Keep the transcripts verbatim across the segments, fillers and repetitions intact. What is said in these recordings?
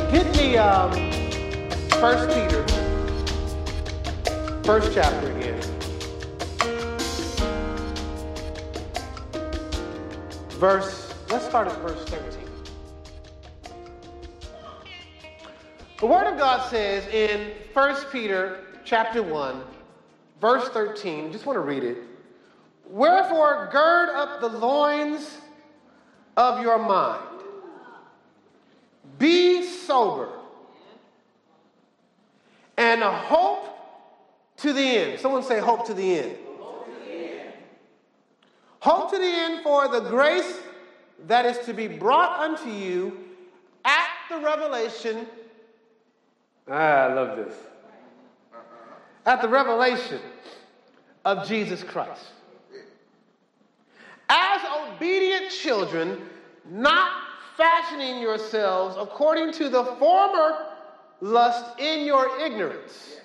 Get me um, First Peter, first chapter again. Verse, let's start at verse thirteen. The Word of God says in First Peter chapter one, verse thirteen, just want to read it. Wherefore, gird up the loins of your mind. Be sober. And hope to the end. Someone say hope to the end. Hope to the end. Hope to the end for the grace that is to be brought unto you at the revelation. Ah, I love this. At the revelation of Jesus Christ. As obedient children, not fashioning yourselves according to the former lust in your ignorance.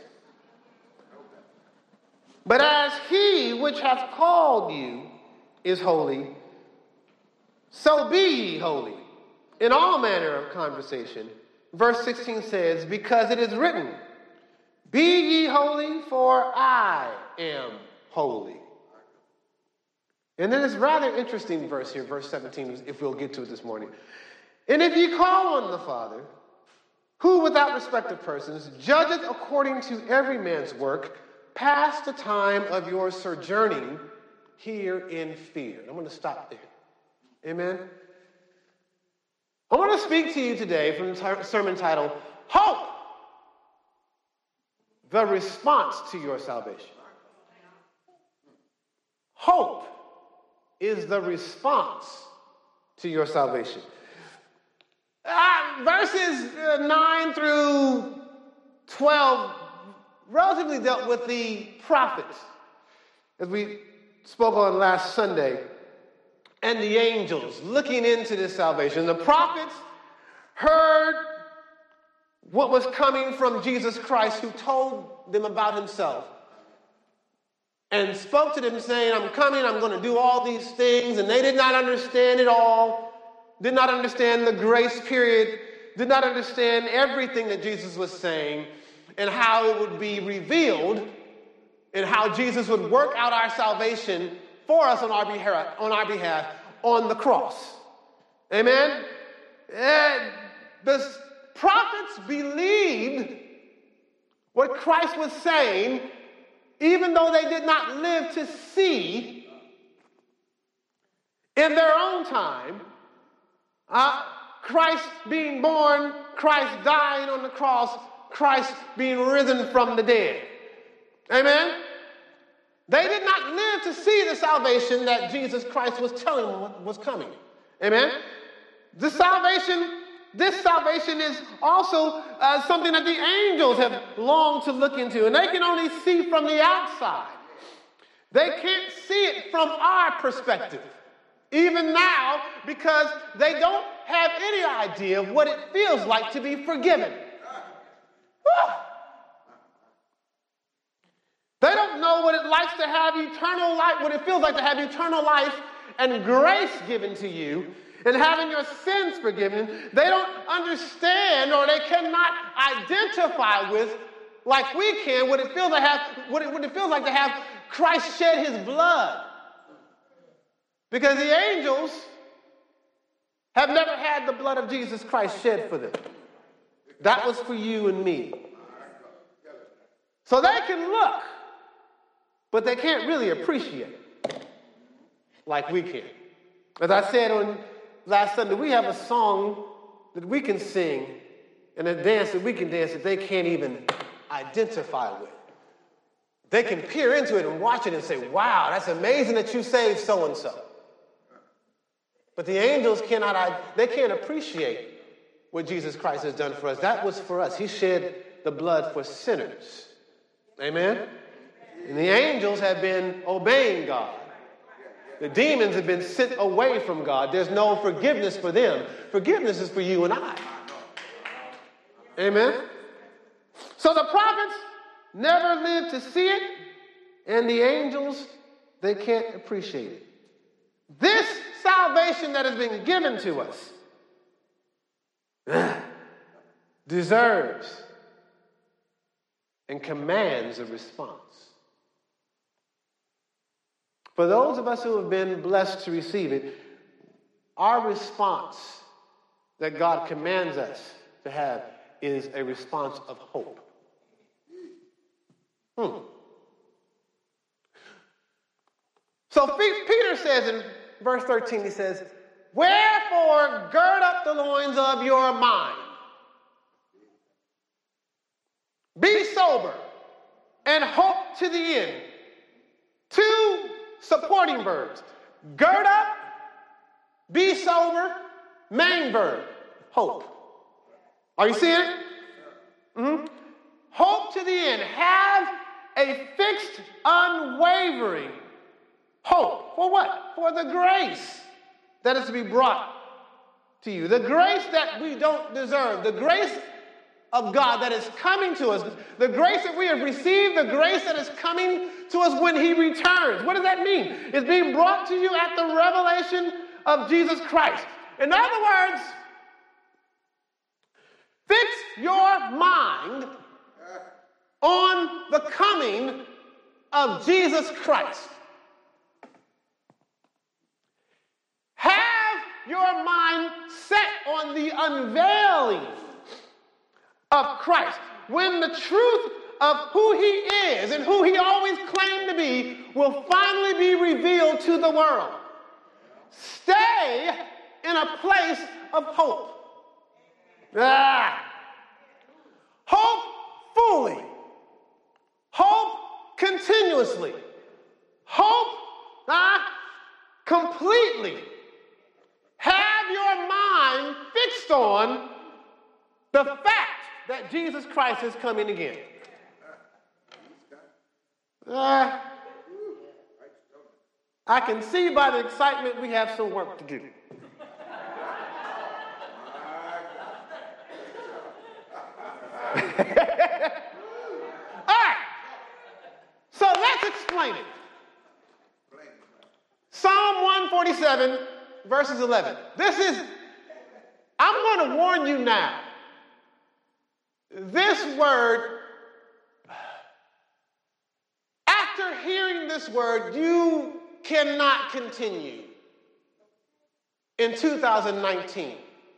But as he which hath called you is holy, so be ye holy in all manner of conversation. Verse sixteen says, because it is written, be ye holy, for I am holy. And then it's rather interesting verse here, verse seventeen, if we'll get to it this morning. And if ye call on the Father, who without respect of persons judgeth according to every man's work, pass the time of your sojourning here in fear. I'm going to stop there. Amen. I want to speak to you today from the sermon title, Hope, the response to your salvation. Hope is the response to your salvation. Uh, verses uh, nine through twelve relatively dealt with the prophets, as we spoke on last Sunday, and the angels looking into this salvation. The prophets heard what was coming from Jesus Christ, who told them about himself and spoke to them saying, I'm coming, I'm going to do all these things. And they did not understand it all, did not understand the grace period, did not understand everything that Jesus was saying and how it would be revealed and how Jesus would work out our salvation for us on our behalf, on our behalf on the cross. Amen? And the prophets believed what Christ was saying, even though they did not live to see in their own time uh, Christ being born, Christ dying on the cross, Christ being risen from the dead. Amen? They did not live to see the salvation that Jesus Christ was telling them was coming. Amen? The salvation, this salvation is also uh, something that the angels have longed to look into, and they can only see from the outside. They can't see it from our perspective, even now, because they don't have any idea of what it feels like to be forgiven. Woo! They don't know what it likes to have eternal life, what it feels like to have eternal life and grace given to you and having your sins forgiven. They don't understand, or they cannot identify with, like we can, what it feels like have what it, what it feels like to have Christ shed his blood. Because the angels have never had the blood of Jesus Christ shed for them. That was for you and me. So they can look, but they can't really appreciate it like we can. As I said on last Sunday, we have a song that we can sing and a dance that we can dance that they can't even identify with. They can peer into it and watch it and say, wow, that's amazing that you saved so-and-so. But the angels cannot, they can't appreciate what Jesus Christ has done for us. That was for us. He shed the blood for sinners. Amen? And the angels have been obeying God. The demons have been sent away from God. There's no forgiveness for them. Forgiveness is for you and I. Amen? So the prophets never lived to see it, and the angels, they can't appreciate it. This salvation that has been given to us deserves and commands a response. For those of us who have been blessed to receive it, our response that God commands us to have is a response of hope. Hmm. So Peter says in verse thirteen, he says, wherefore gird up the loins of your mind. Be sober and hope to the end. Two supporting verbs. Gird up, be sober, main verb, hope. Are you seeing it? Mm-hmm. Hope to the end. Have a fixed, unwavering hope. For what? For the grace that is to be brought to you. The grace that we don't deserve. The grace of God that is coming to us. The grace that we have received. The grace that is coming to us when he returns. What does that mean? It's being brought to you at the revelation of Jesus Christ. In other words, fix your mind on the coming of Jesus Christ. Have your mind set on the unveiling of Christ. When the truth of who he is and who he always claimed to be will finally be revealed to the world. Stay in a place of hope. Ah. Hope fully. Hope continuously. Hope ah, completely. Have your mind fixed on the fact that Jesus Christ is coming again. Uh, I can see by the excitement we have some work to do. All right. So let's explain it. Psalm one forty-seven, verses eleven. This is, I'm going to warn you now. This word, after hearing this word, you cannot continue in two thousand nineteen,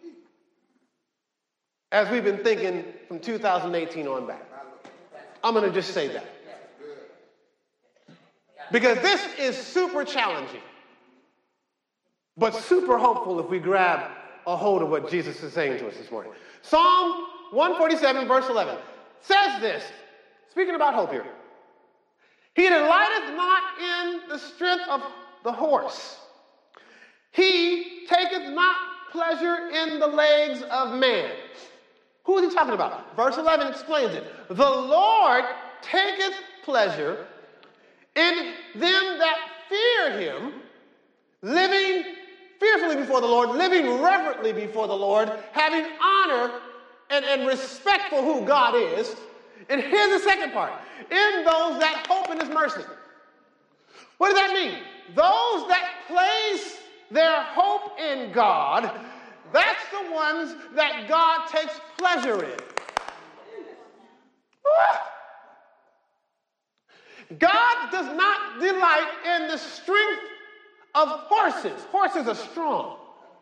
as we've been thinking from two thousand eighteen on back. I'm going to just say that. Because this is super challenging, but super hopeful if we grab a hold of what Jesus is saying to us this morning. Psalm one forty-seven, verse eleven says this, speaking about hope here. He delighteth not in the strength of the horse. He taketh not pleasure in the legs of man. Who is he talking about? Verse eleven explains it. The Lord taketh pleasure in them that fear him, living fearfully before the Lord, living reverently before the Lord, having honor and, and respect for who God is. And here's the second part. In those that hope in his mercy. What does that mean? Those that place their hope in God, that's the ones that God takes pleasure in. God does not delight in the strength of horses. Horses are strong.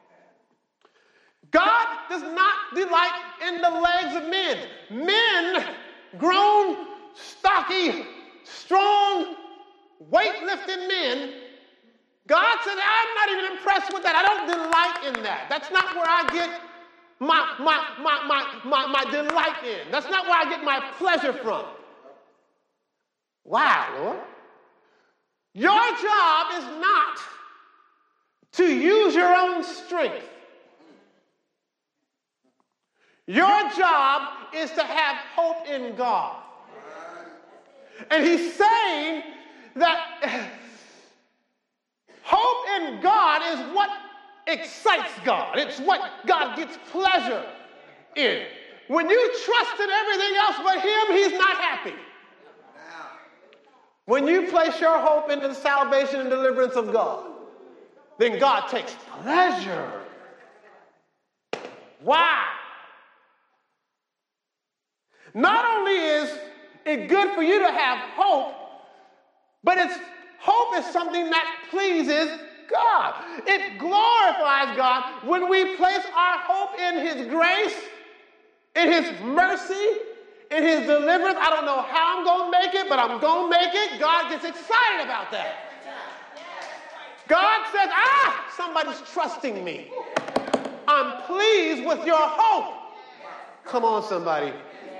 God does not delight in the legs of men. Men, grown, stocky, strong, weightlifting men, God said, I'm not even impressed with that. I don't delight in that. That's not where I get my, my, my, my, my, my delight in. That's not where I get my pleasure from. Wow, Lord. Your job is not to use your own strength. Your job is to have hope in God. And he's saying that hope in God is what excites God. It's what God gets pleasure in. When you trust in everything else but him, he's not happy. When you place your hope into the salvation and deliverance of God, then God takes pleasure. Wow. Not only is it good for you to have hope, but it's hope is something that pleases God. It glorifies God when we place our hope in his grace, in his mercy, in his deliverance. I don't know how I'm going to make it, but I'm going to make it. God gets excited about that. God says, ah, somebody's trusting me. I'm pleased with your hope. Come on, somebody.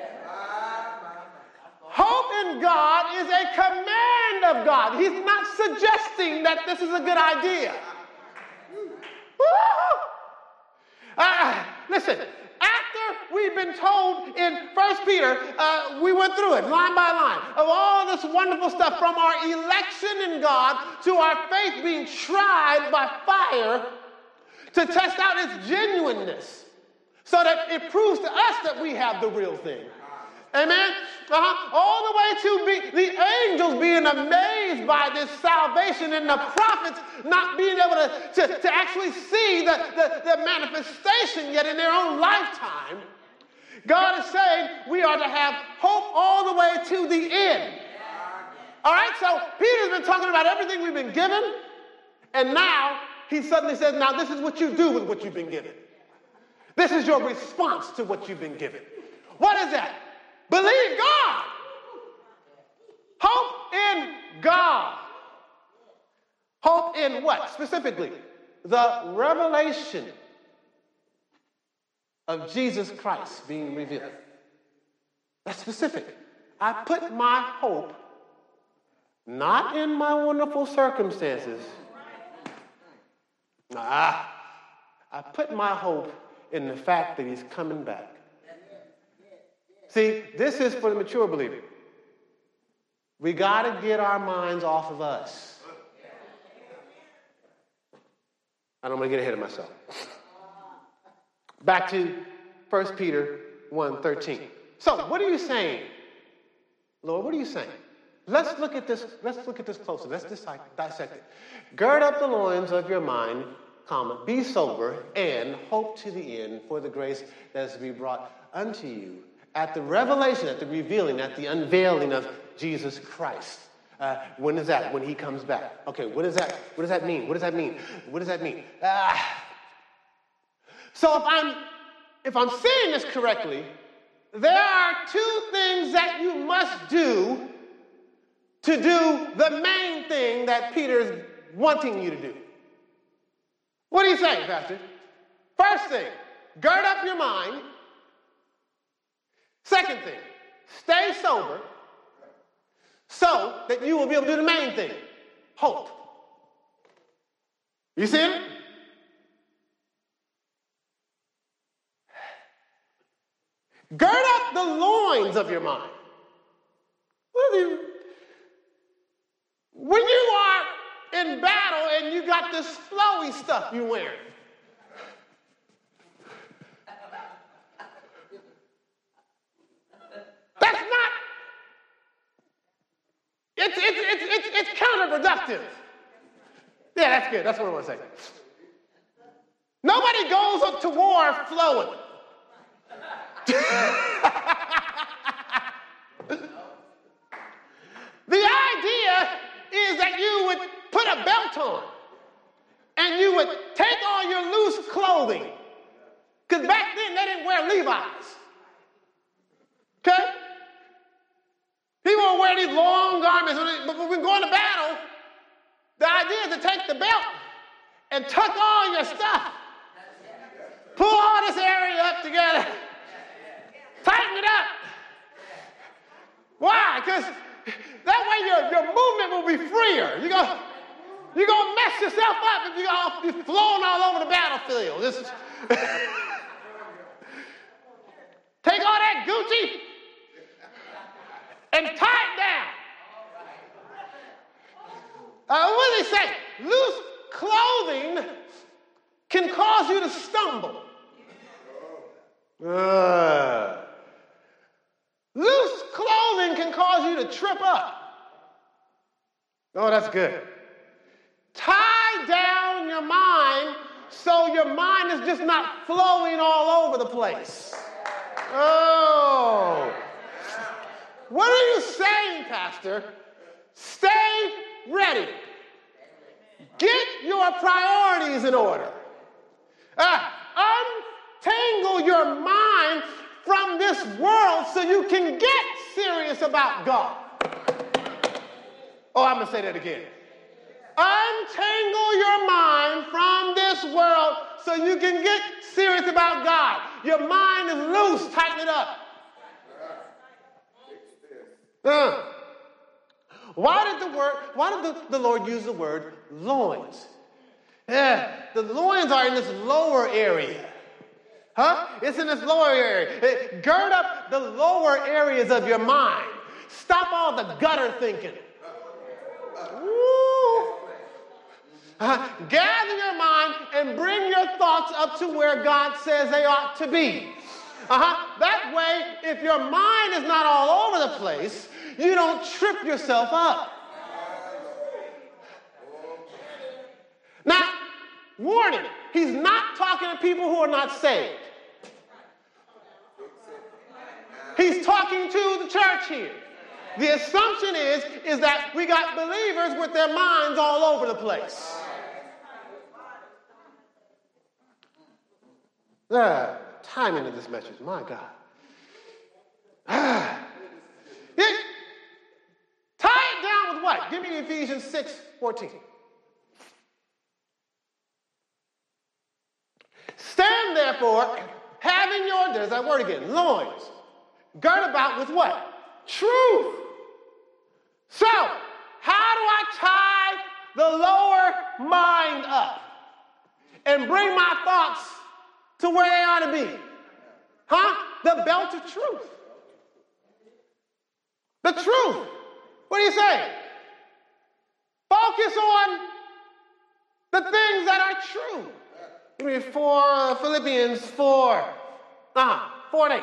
Hope in God is a command of God. He's not suggesting that this is a good idea. Uh, listen, after we've been told in First Peter, uh, we went through it line by line, of all this wonderful stuff from our election in God to our faith being tried by fire to test out its genuineness so that it proves to us that we have the real thing. Amen? Uh-huh. All the way to be, the angels being amazed by this salvation and the prophets not being able to, to, to actually see the, the, the manifestation yet in their own lifetime. God is saying we are to have hope all the way to the end. All right, so Peter's been talking about everything we've been given, and now he suddenly says, now this is what you do with what you've been given. This is your response to what you've been given. What is that? Believe God. Hope in God. Hope in what? Specifically, the revelation of Jesus Christ being revealed. That's specific. I put my hope not in my wonderful circumstances. Nah, I put my hope in the fact that he's coming back. See, this is for the mature believer. We got to get our minds off of us. I don't want to get ahead of myself. Back to First Peter one thirteen. So, what are you saying? Lord, what are you saying? Let's look at this, let's look at this closer. Let's dissect it. Gird up the loins of your mind, comma, be sober, and hope to the end for the grace that is to be brought unto you at the revelation, at the revealing, at the unveiling of Jesus Christ. Uh, when is that? When he comes back. Okay, what does that, what does that mean? What does that mean? What does that mean? Uh, so if I'm, if I'm saying this correctly, there are two things that you must do to do the main thing that Peter's wanting you to do. What are you saying, Pastor? First thing, gird up your mind. Second thing, stay sober so that you will be able to do the main thing, hope. You see it? Gird up the loins of your mind. What are you? When you are in battle and you got this flowy stuff you wearing, that's not, it's, it's, it's, it's, it's counterproductive. Yeah, that's good. That's what I want to say. Nobody goes up to war flowing. The idea is that you would put a belt on and you would take all your loose clothing. Because back then they didn't wear Levi's. Okay? People would wear these long garments, but when we go into battle, the idea is to take the belt and tuck all your stuff. Pull all this area up together. Tighten it up. Why? Because that way your, your movement will be freer. You're going you're gonna mess yourself up if you're gonna be flowing all over the battlefield. This is take all that Gucci and tie it down. Uh, what do they say? Loose clothing can cause you to stumble. Uh, loose clothing can cause you to trip up. Oh, that's good. Tie down your mind so your mind is just not flowing all over the place. Oh, Pastor, stay ready. Get your priorities in order. Uh, untangle your mind from this world so you can get serious about God. Oh, I'm going to say that again. Untangle your mind from this world so you can get serious about God. Your mind is loose. Tighten it up. Uh, why did the word? Why did the, the Lord use the word loins? Yeah, the loins are in this lower area. Huh? It's in this lower area. It, gird up the lower areas of your mind. Stop all the gutter thinking. Woo. Uh, gather your mind and bring your thoughts up to where God says they ought to be. Uh-huh. That way, if your mind is not all over the place, you don't trip yourself up. Now, warning, he's not talking to people who are not saved. He's talking to the church here. The assumption is, is that we got believers with their minds all over the place. The timing of this message, my God. it, tie it down with what? Give me Ephesians six fourteen. Stand therefore, having your, there's that word again, loins, girt about with what? Truth. So, how do I tie the lower mind up and bring my thoughts to where they ought to be? Huh? The belt of truth. The truth. What do you say? Focus on the things that are true. Give me four, uh, Philippians four. Uh-huh. Four and eight.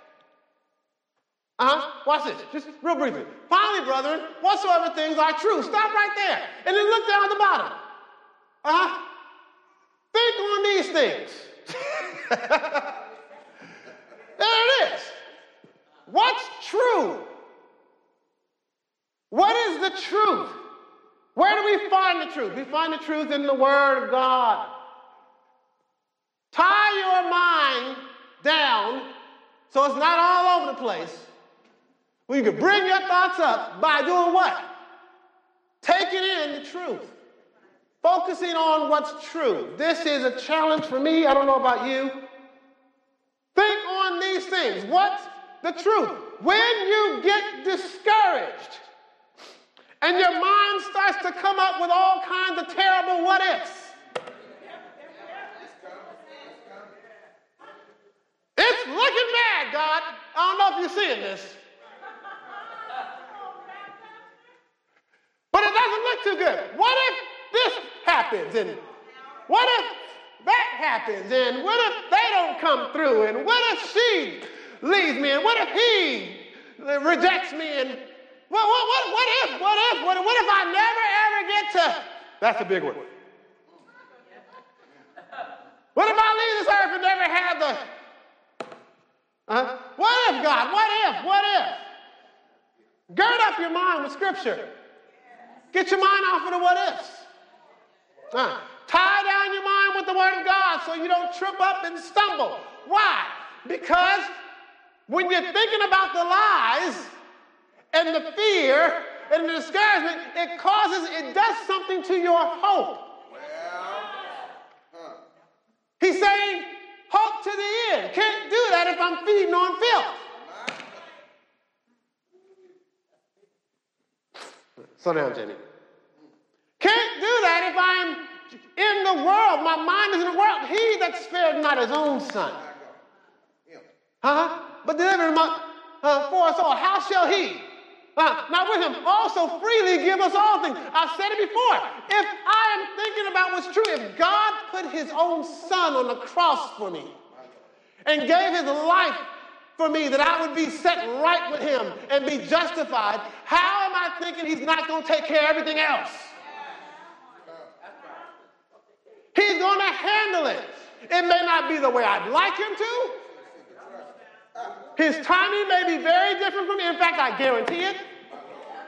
Uh-huh. Watch this. Just real briefly. Finally, brethren, whatsoever things are true. Stop right there. And then look down at the bottom. Uh-huh. Think on these things. There it is. What's true? What is the truth? Where do we find the truth? We find the truth in the Word of God. Tie your mind down so it's not all over the place. Well, you can bring your thoughts up by doing what? Taking in the truth. Focusing on what's true. This is a challenge for me. I don't know about you. Think on these things. What's the truth? When you get discouraged and your mind starts to come up with all kinds of terrible what-ifs, it's looking bad, God. I don't know if you're seeing this. But it doesn't look too good. What if this happens? And what if that happens? And what if they don't come through? And what if she leaves me? And what if he rejects me? And what, what, what, what if? What if? What, what if I never ever get to? That's a big one. What if I leave this earth and never have the? Uh, what if, God? What if? What if? Gird up your mind with Scripture. Get your mind off of the what ifs. Uh, tie down your mind with the Word of God so you don't trip up and stumble. Why? Because when you're thinking about the lies and the fear and the discouragement, it causes, it does something to your hope. Well, huh. He's saying, hope to the end. Can't do that if I'm feeding on filth. Slow down, Jenny. Can't do that if I'm in the world. My mind is in the world. He that spared not his own son. Huh? But delivered him up uh, for us all. How shall he? Uh, not with him. Also freely give us all things. I've said it before. If I am thinking about what's true, if God put his own son on the cross for me and gave his life for me that I would be set right with him and be justified, how am I thinking he's not going to take care of everything else? He's going to handle it. It may not be the way I'd like him to. His timing may be very different from me. In fact, I guarantee it.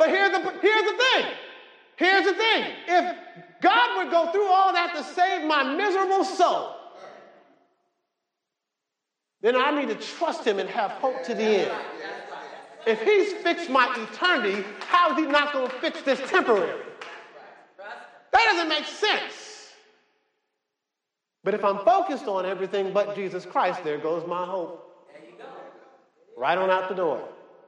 but here's the, here's the thing. Here's the thing. If God would go through all that to save my miserable soul, then I need to trust him and have hope to the end. If he's fixed my eternity, how is he not going to fix this temporary? That doesn't make sense. But if I'm focused on everything but Jesus Christ, there goes my hope. There you go. Right on out the door.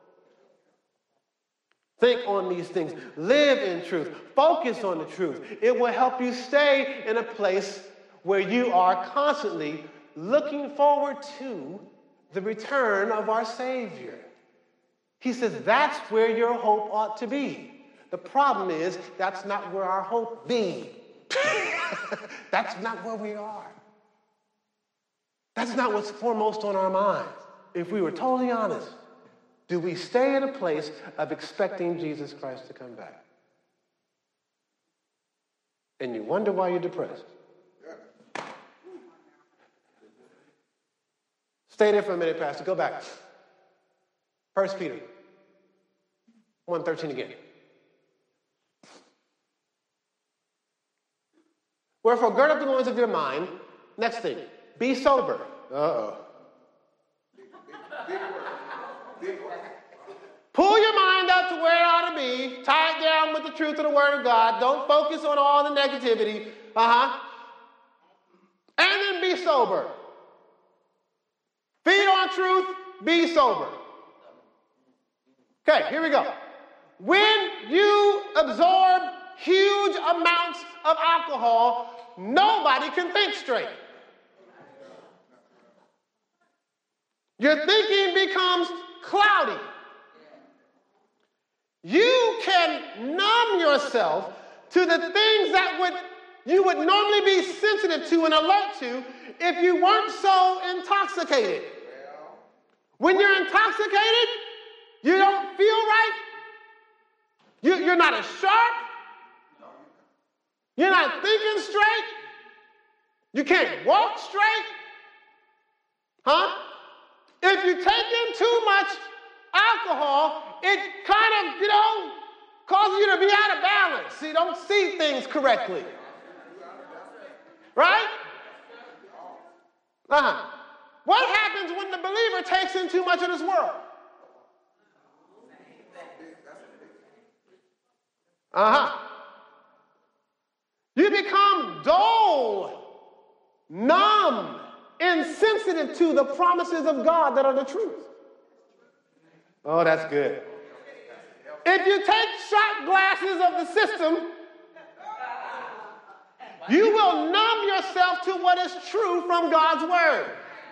Think on these things. Live in truth. Focus on the truth. It will help you stay in a place where you are constantly looking forward to the return of our Savior. He says that's where your hope ought to be. The problem is that's not where our hope be. That's not where we are. That's not what's foremost on our minds. If we were totally honest, do we stay in a place of expecting Jesus Christ to come back? And you wonder why you're depressed. Stay there for a minute, Pastor. Go back. First Peter one thirteen again. Wherefore, gird up the loins of your mind. Next thing, be sober. Uh-oh. Pull your mind up to where it ought to be. Tie it down with the truth of the Word of God. Don't focus on all the negativity. Uh-huh. And then be sober. Feed on truth, be sober. Okay, here we go. When you absorb huge amounts of alcohol, nobody can think straight. Your thinking becomes cloudy. You can numb yourself to the things that would you would normally be sensitive to and alert to if you weren't so intoxicated. When you're intoxicated, you don't feel right. You, you're not as sharp. You're not thinking straight. You can't walk straight. Huh? If you take in too much alcohol, it kind of, you know, causes you to be out of balance. So you don't see things correctly. Right? Uh-huh. What happens when the believer takes in too much of this world? Uh-huh. You become dull, numb, insensitive to the promises of God that are the truth. Oh, that's good. If you take shot glasses of the system, you will numb yourself to what is true from God's word.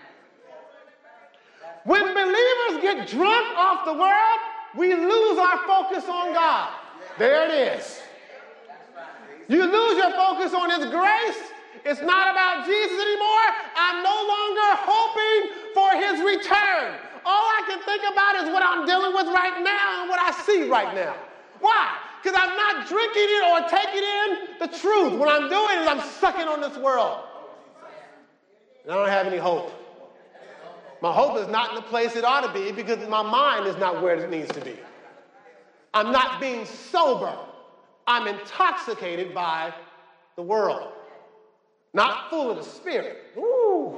When believers get drunk off the world, we lose our focus on God. There it is. You lose your focus on His grace. It's not about Jesus anymore. I'm no longer hoping for His return. All I can think about is what I'm dealing with right now and what I see right now. Why? Because I'm not drinking it or taking in the truth. What I'm doing is I'm sucking on this world. And I don't have any hope. My hope is not in the place it ought to be because my mind is not where it needs to be. I'm not being sober. I'm intoxicated by the world. Not full of the Spirit. Ooh.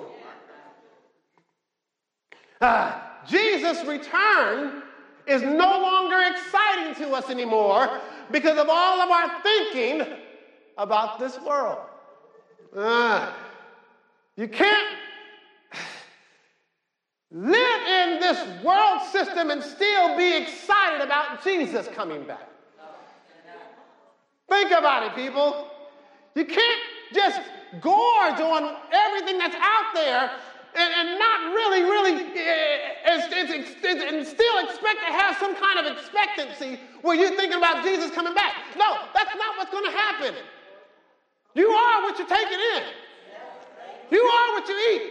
Ah, Jesus' return is no longer exciting to us anymore because of all of our thinking about this world. Ah, you can't live in this world system and still be excited about Jesus coming back. Think about it, people. You can't just gorge on everything that's out there and, and not really, really, uh, it's, it's, it's, and still expect to have some kind of expectancy where you're thinking about Jesus coming back. No, that's not what's going to happen. You are what you're taking in. You are what you eat.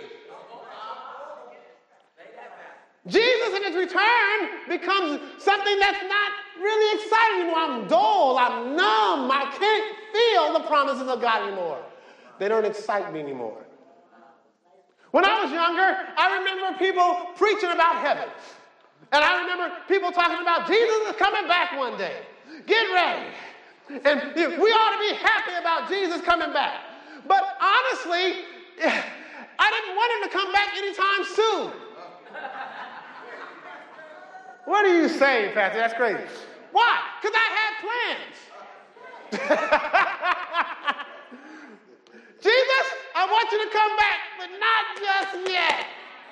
Jesus in His return becomes something that's not really exciting anymore. I'm dull, I'm numb, I can't feel the promises of God anymore. They don't excite me anymore. When I was younger, I remember people preaching about heaven. And I remember people talking about Jesus is coming back one day. get ready. And we ought to be happy about Jesus coming back. But honestly, I didn't want him to come back anytime soon. What are you saying, Pastor? That's crazy. Why? Because I had plans. Jesus, I want you to come back, but not just yet.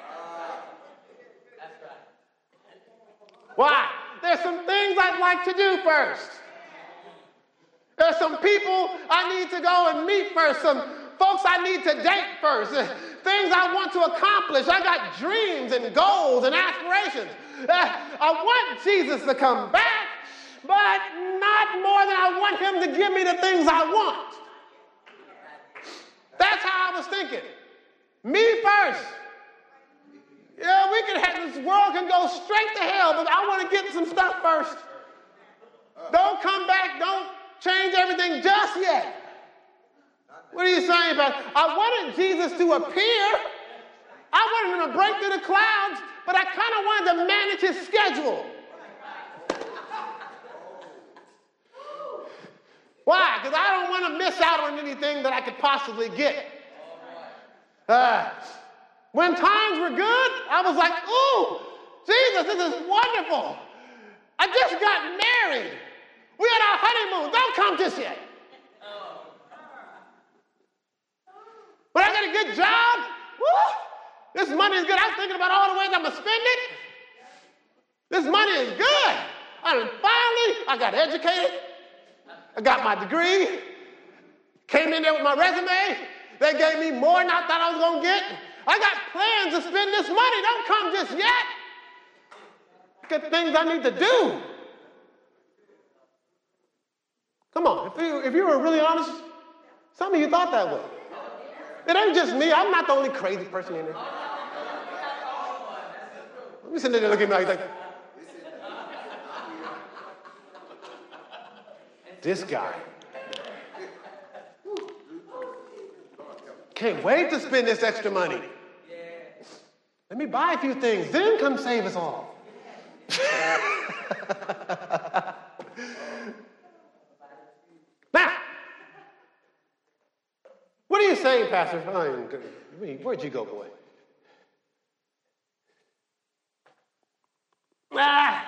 Why? There's some things I'd like to do first. There's some people I need to go and meet first. Some folks I need to date first. Things I want to accomplish. I got dreams and goals and aspirations. I want Jesus to come back, but not more than I want him to give me the things I want. That's how I was thinking. Me first. Yeah, we can have, this world can go straight to hell, but I want to get some stuff first. Don't come back. Don't change everything just yet. What are you saying about it? I wanted Jesus to appear. I wanted him to break through the clouds, but I kind of wanted to manage his schedule. Why? Because I don't want to miss out on anything that I could possibly get. Uh, when times were good, I was like, ooh, Jesus, this is wonderful. I just got married. We had our honeymoon. Don't come just yet. When I get a good job, woo, this money is good. I'm thinking about all the ways I'm going to spend it. This money is good. And finally, I got educated. I got my degree. Came in there with my resume. They gave me more than I thought I was going to get. I got plans to spend this money. Don't come just yet. Got things I need to do. Come on. If you, if you were really honest, some of you thought that way. It ain't just me. I'm not the only crazy person in there. Let me sit there and look at me like that. This guy. Can't wait to spend this extra money. Let me buy a few things, then come save us all. Now, what are you saying, Pastor? Where'd you go, boy? Ah.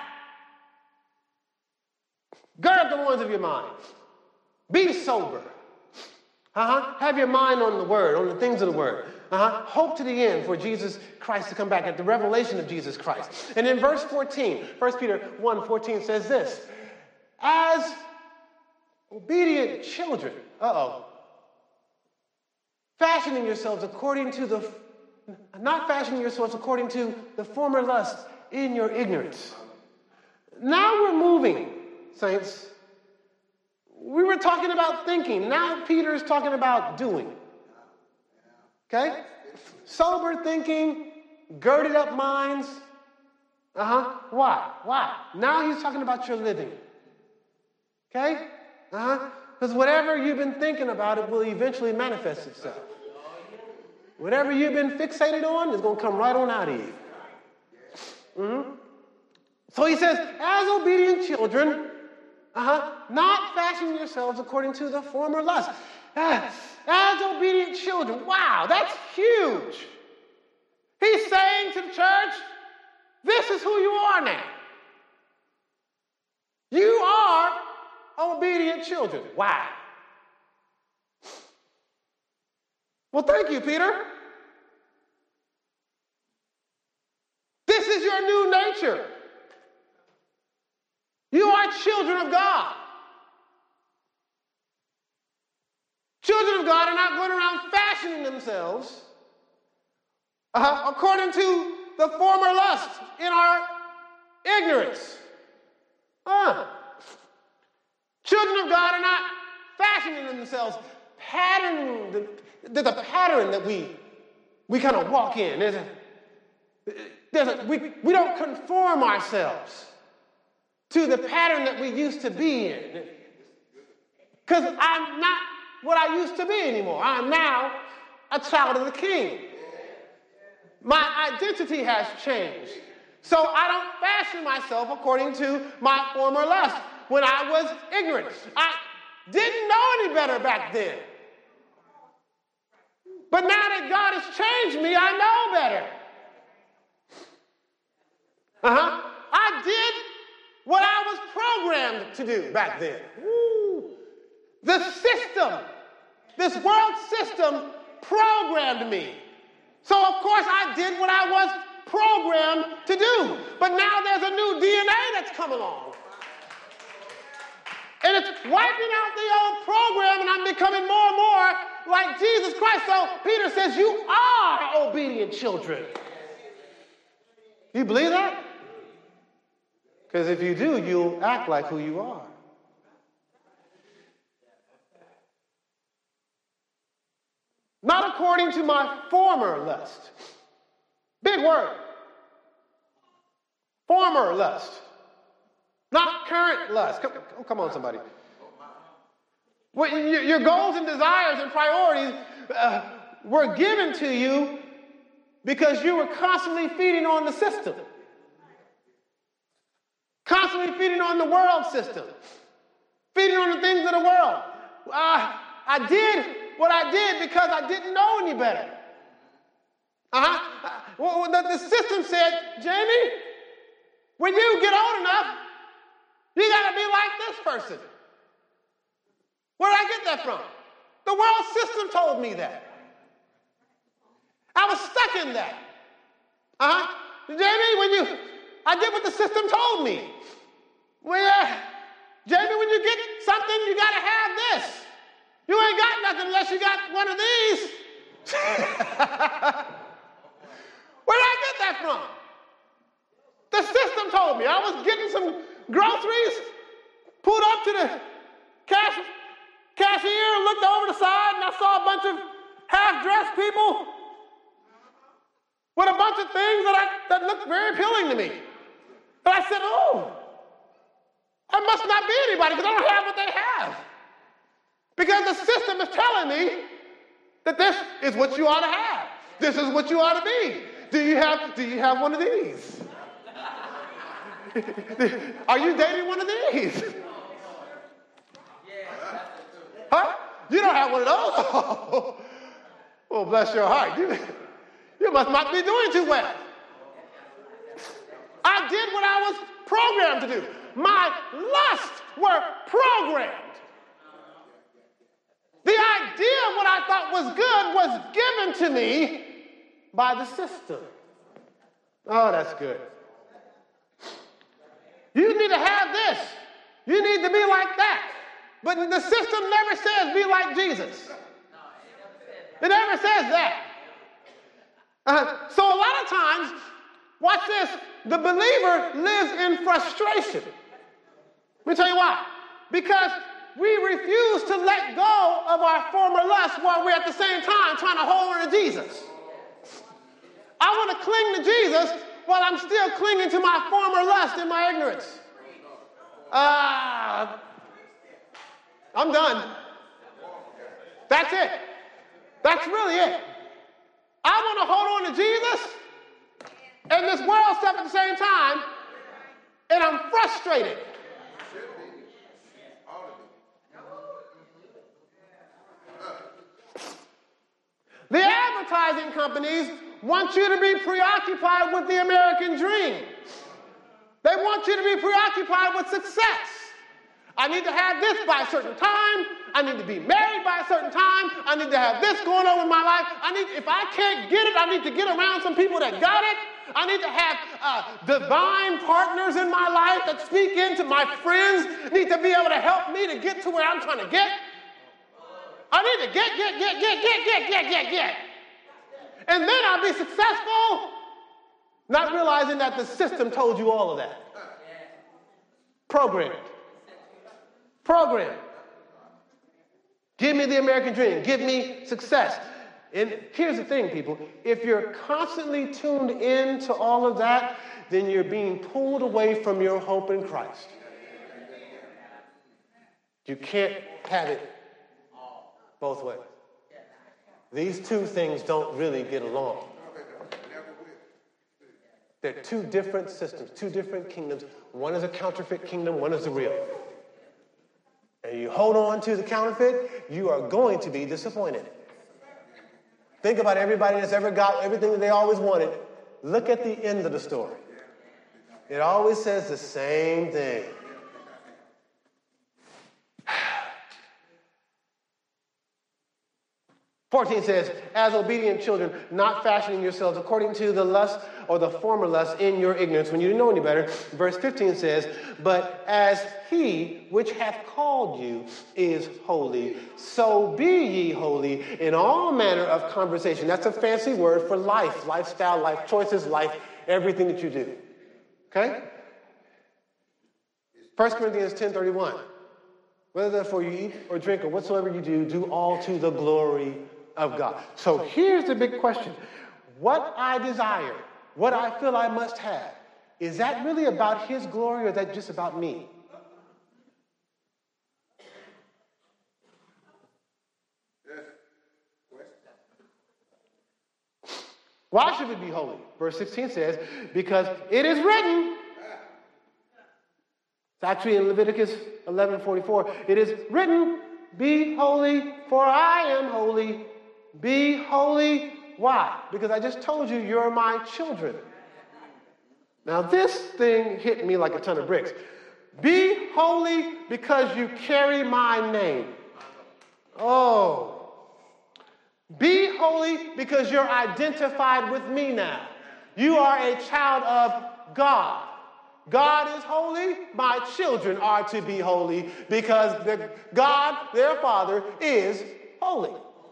Gird up the loins of your mind. Be sober. Uh-huh. Have your mind on the word, on the things of the word. Uh-huh. Hope to the end for Jesus Christ to come back at the revelation of Jesus Christ. And in verse fourteen, First Peter one fourteen says this, as obedient children, uh-oh, fashioning yourselves according to the, not fashioning yourselves according to the former lusts in your ignorance. Now we're moving, saints. We were talking about thinking. Now Peter is talking about doing. Okay? Sober thinking, girded up minds. Uh-huh. Why? Why? Now he's talking about your living. Okay? Uh-huh. Because whatever you've been thinking about, it will eventually manifest itself. Whatever you've been fixated on is going to come right on out of you. Mm-hmm. So he says, as obedient children, uh-huh, not fashioning yourselves according to the former lust. Uh, as obedient children. Wow, that's huge. He's saying to the church, this is who you are now. You are obedient children. Wow. Well, thank you, Peter. This is your new nature. You are children of God. Children of God are not going around fashioning themselves uh, according to the former lust in our ignorance. Uh, children of God are not fashioning themselves, patterning. The, there's a pattern that we we kind of walk in. There's a, there's a, we, we don't conform ourselves to the pattern that we used to be in. Because I'm not what I used to be anymore. I'm now a child of the King. My identity has changed. So I don't fashion myself according to my former lust. when I was ignorant. I didn't know any better back then. But now that God has changed me, I know better. Uh-huh. I did what I was programmed to do back then. Woo. The system, this world system programmed me. So, of course, I did what I was programmed to do. But now there's a new D N A that's come along. And it's wiping out the old program, and I'm becoming more and more like Jesus Christ. So Peter says, you are obedient children. You believe that? Because if you do, you'll act like who you are. Not according to my former lust. Big word. Former lust. Not current lust. Come, come on, somebody. Well, your goals and desires and priorities uh, were given to you because you were constantly feeding on the system. Constantly feeding on the world system. Feeding on the things of the world. Uh, I did what I did because I didn't know any better. Uh-huh. Well, the, the system said, Jamie, when you get old enough, you got to be like this person. Where did I get that from? The world system told me that. I was stuck in that. Uh-huh. Jamie, when you, I did what the system told me. Well, uh, Jamie, when you get something, you got to have this. You ain't got nothing unless you got one of these. Where did I get that from? The system told me. I was getting some groceries, pulled up to the cash, cashier, looked over the side, and I saw a bunch of half-dressed people with a bunch of things that, I, that looked very appealing to me. And I said, oh, that must not be anybody because I don't have what they have. Because the system is telling me that this is what you ought to have. This is what you ought to be. Do you have, do you have one of these? Are you dating one of these? Huh? You don't have one of those? Oh, bless your heart. You, you must not be doing too well. I did what I was programmed to do. My lusts were programmed. The idea of what I thought was good was given to me by the system. Oh, that's good. You need to have this. You need to be like that. But the system never says be like Jesus. It never says that. Uh, so a lot of times, watch this, the believer lives in frustration. Let me tell you why. Because we refuse to let go of our former lusts while we're at the same time trying to hold on to Jesus. I want to cling to Jesus while I'm still clinging to my former lust in my ignorance. Uh, I'm done. That's it. That's really it. I want to hold on to Jesus and this world stuff at the same time, and I'm frustrated. The advertising companies want you to be preoccupied with the American dream. They want you to be preoccupied with success. I need to have this by a certain time. I need to be married by a certain time. I need to have this going on in my life. I need, if I can't get it, I need to get around some people that got it. I need to have uh, divine partners in my life that speak into my friends, need to be able to help me to get to where I'm trying to get. I need to get, get, get, get, get, get, get, get, get. And then I'll be successful, not realizing that the system told you all of that. Programmed. Programmed. Give me the American dream. Give me success. And here's the thing, people. If you're constantly tuned in to all of that, then you're being pulled away from your hope in Christ. You can't have it both ways. These two things don't really get along. They're two different systems, two different kingdoms. One is a counterfeit kingdom, one is the real. and you hold on to the counterfeit, you are going to be disappointed. Think about everybody that's ever got everything that they always wanted. Look at the end of the story. It always says the same thing. fourteen says, as obedient children, not fashioning yourselves according to the lust or the former lust in your ignorance when you didn't know any better. Verse fifteen says, but as he which hath called you is holy, so be ye holy in all manner of conversation. That's a fancy word for life, lifestyle, life choices, life, everything that you do. Okay? First Corinthians ten thirty-one. Whether therefore you eat or drink or whatsoever you do, do all to the glory of God. So here's the big question. What I desire, what I feel I must have, is that really about his glory or is that just about me? Why should we be holy? Verse sixteen says, because it is written. It's actually in Leviticus eleven forty-four. It is written, be holy, for I am holy. Be holy. Why? Because I just told you you're my children. Now this thing hit me like a ton of bricks. Be holy because you carry my name. Oh. Be holy because you're identified with me now. You are a child of God. God is holy. My children are to be holy because the God, their Father, is holy.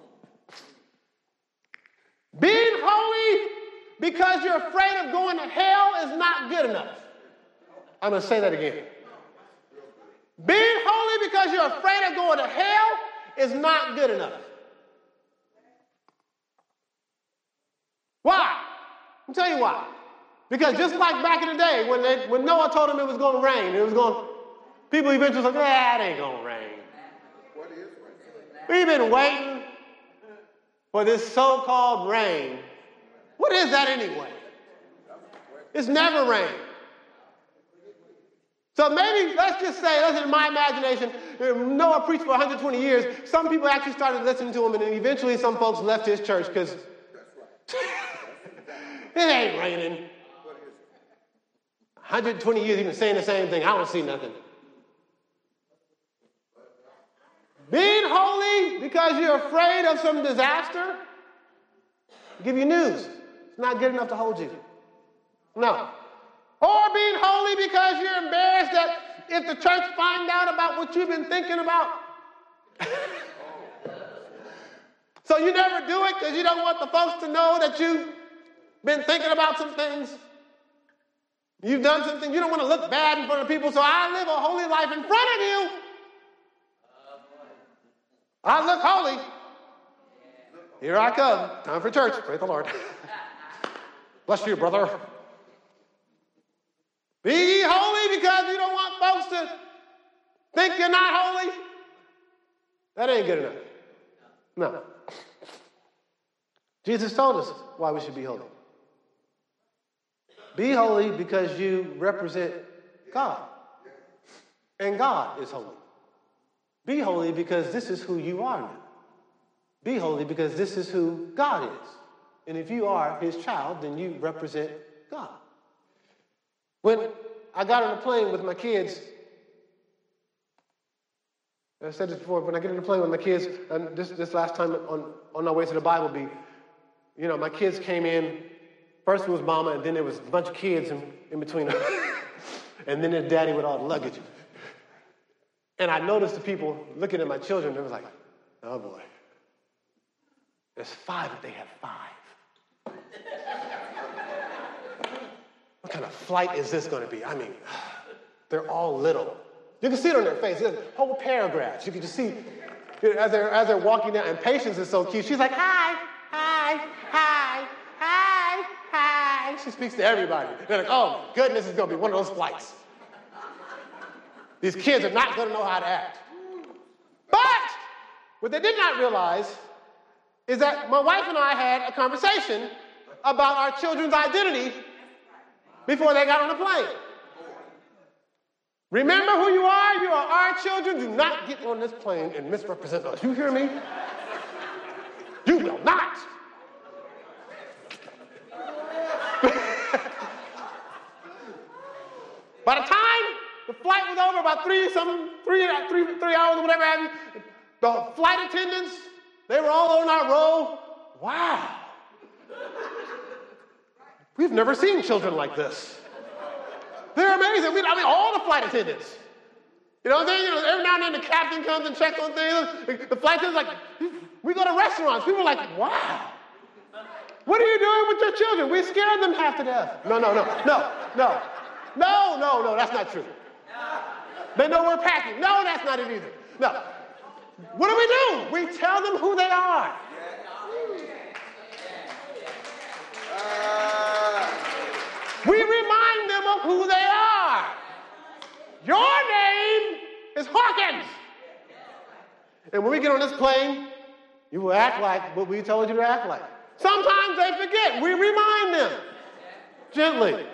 Being holy because you're afraid of going to hell is not good enough. I'm going to say that again. Being holy because you're afraid of going to hell is not good enough. Why? I'll tell you why. Because just like back in the day when they, when Noah told them it was going to rain, it was going, people eventually said, "Yeah, it ain't going to rain." What is rain? We've been waiting for this so-called rain. What is that anyway? It's never rained. So maybe, let's just say, listen, in my imagination, Noah preached for one hundred twenty years. Some people actually started listening to him, and then eventually some folks left his church because it ain't raining. one hundred twenty years, he's been saying the same thing. I don't see nothing. Being holy because you're afraid of some disaster, I'll give you news. It's not good enough to hold you. No. Or being holy because you're embarrassed that if the church find out about what you've been thinking about. So you never do it because you don't want the folks to know that you've been thinking about some things. You've done something. You don't want to look bad in front of people, so I live a holy life in front of you. I look holy. Here I come. Time for church. Praise the Lord. Bless you, brother. Be ye holy because you don't want folks to think you're not holy. That ain't good enough. No. Jesus told us why we should be holy. Be holy because you represent God. And God is holy. Be holy because this is who you are now. Be holy because this is who God is. And if you are his child, then you represent God. When I got on a plane with my kids, I said this before, when I get on a plane with my kids, and this, this last time on, on our way to the Bible Bee, you know, my kids came in. First it was mama, and then there was a bunch of kids in, in between them. And then their daddy with all the luggage. And I noticed the people looking at my children, they was like, oh boy, there's five if they have five. What kind of flight is this going to be? I mean, they're all little. You can see it on their face. There's whole paragraphs. You can just see as they're, as they're walking down, and Patience is so cute. She's like, hi, hi, hi, hi, hi. She speaks to everybody. They're like, oh, goodness, it's going to be one of those flights. These kids are not going to know how to act. But what they did not realize is that my wife and I had a conversation about our children's identity before they got on the plane. Remember who you are. You are our children. Do not get on this plane and misrepresent us. You hear me? You will not. By the time the flight was over, about three, some three, three, three hours or whatever, have you, the flight attendants, they were all on our row. Wow. We've never seen children like this. They're amazing. I mean, all the flight attendants. You know what I'm saying? You know, every now and then the captain comes and checks on things. The, the flight attendant's like, we go to restaurants. People are like, wow. What are you doing with your children? We scared them half to death. No, no, no, no, no. No, no, no, that's not true. They know we're packing. No, that's not it either. No. What do we do? We tell them who they are. We remind them of who they are. Your name is Hawkins. And when we get on this plane, you will act like what we told you to act like. Sometimes they forget. We remind them gently.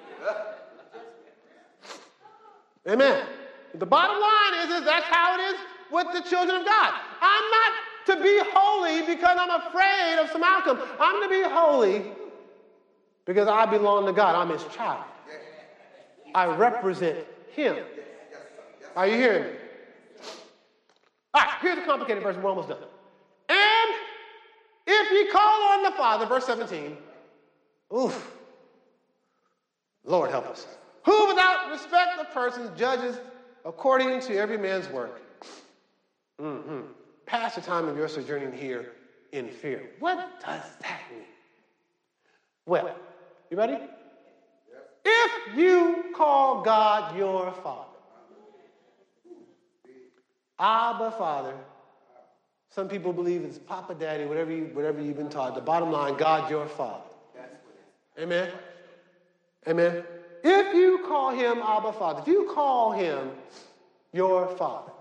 Amen. The bottom line is, is that's how it is with the children of God. I'm not to be holy because I'm afraid of some outcome. I'm to be holy because I belong to God. I'm his child. I represent him. Are you hearing me? All right, here's a complicated verse. We're almost done. And if ye call on the Father, verse seventeen, oof, Lord help us, who without respect of persons judges according to every man's work. Mm-hmm. Pass the time of your sojourning here in fear. What does that mean? Well, you ready? Yes. If you call God your Father, Abba Father, some people believe it's Papa Daddy, whatever, you, whatever you've been taught. The bottom line, God your Father. Amen? Amen? If you call him Abba Father, if you call him your Father,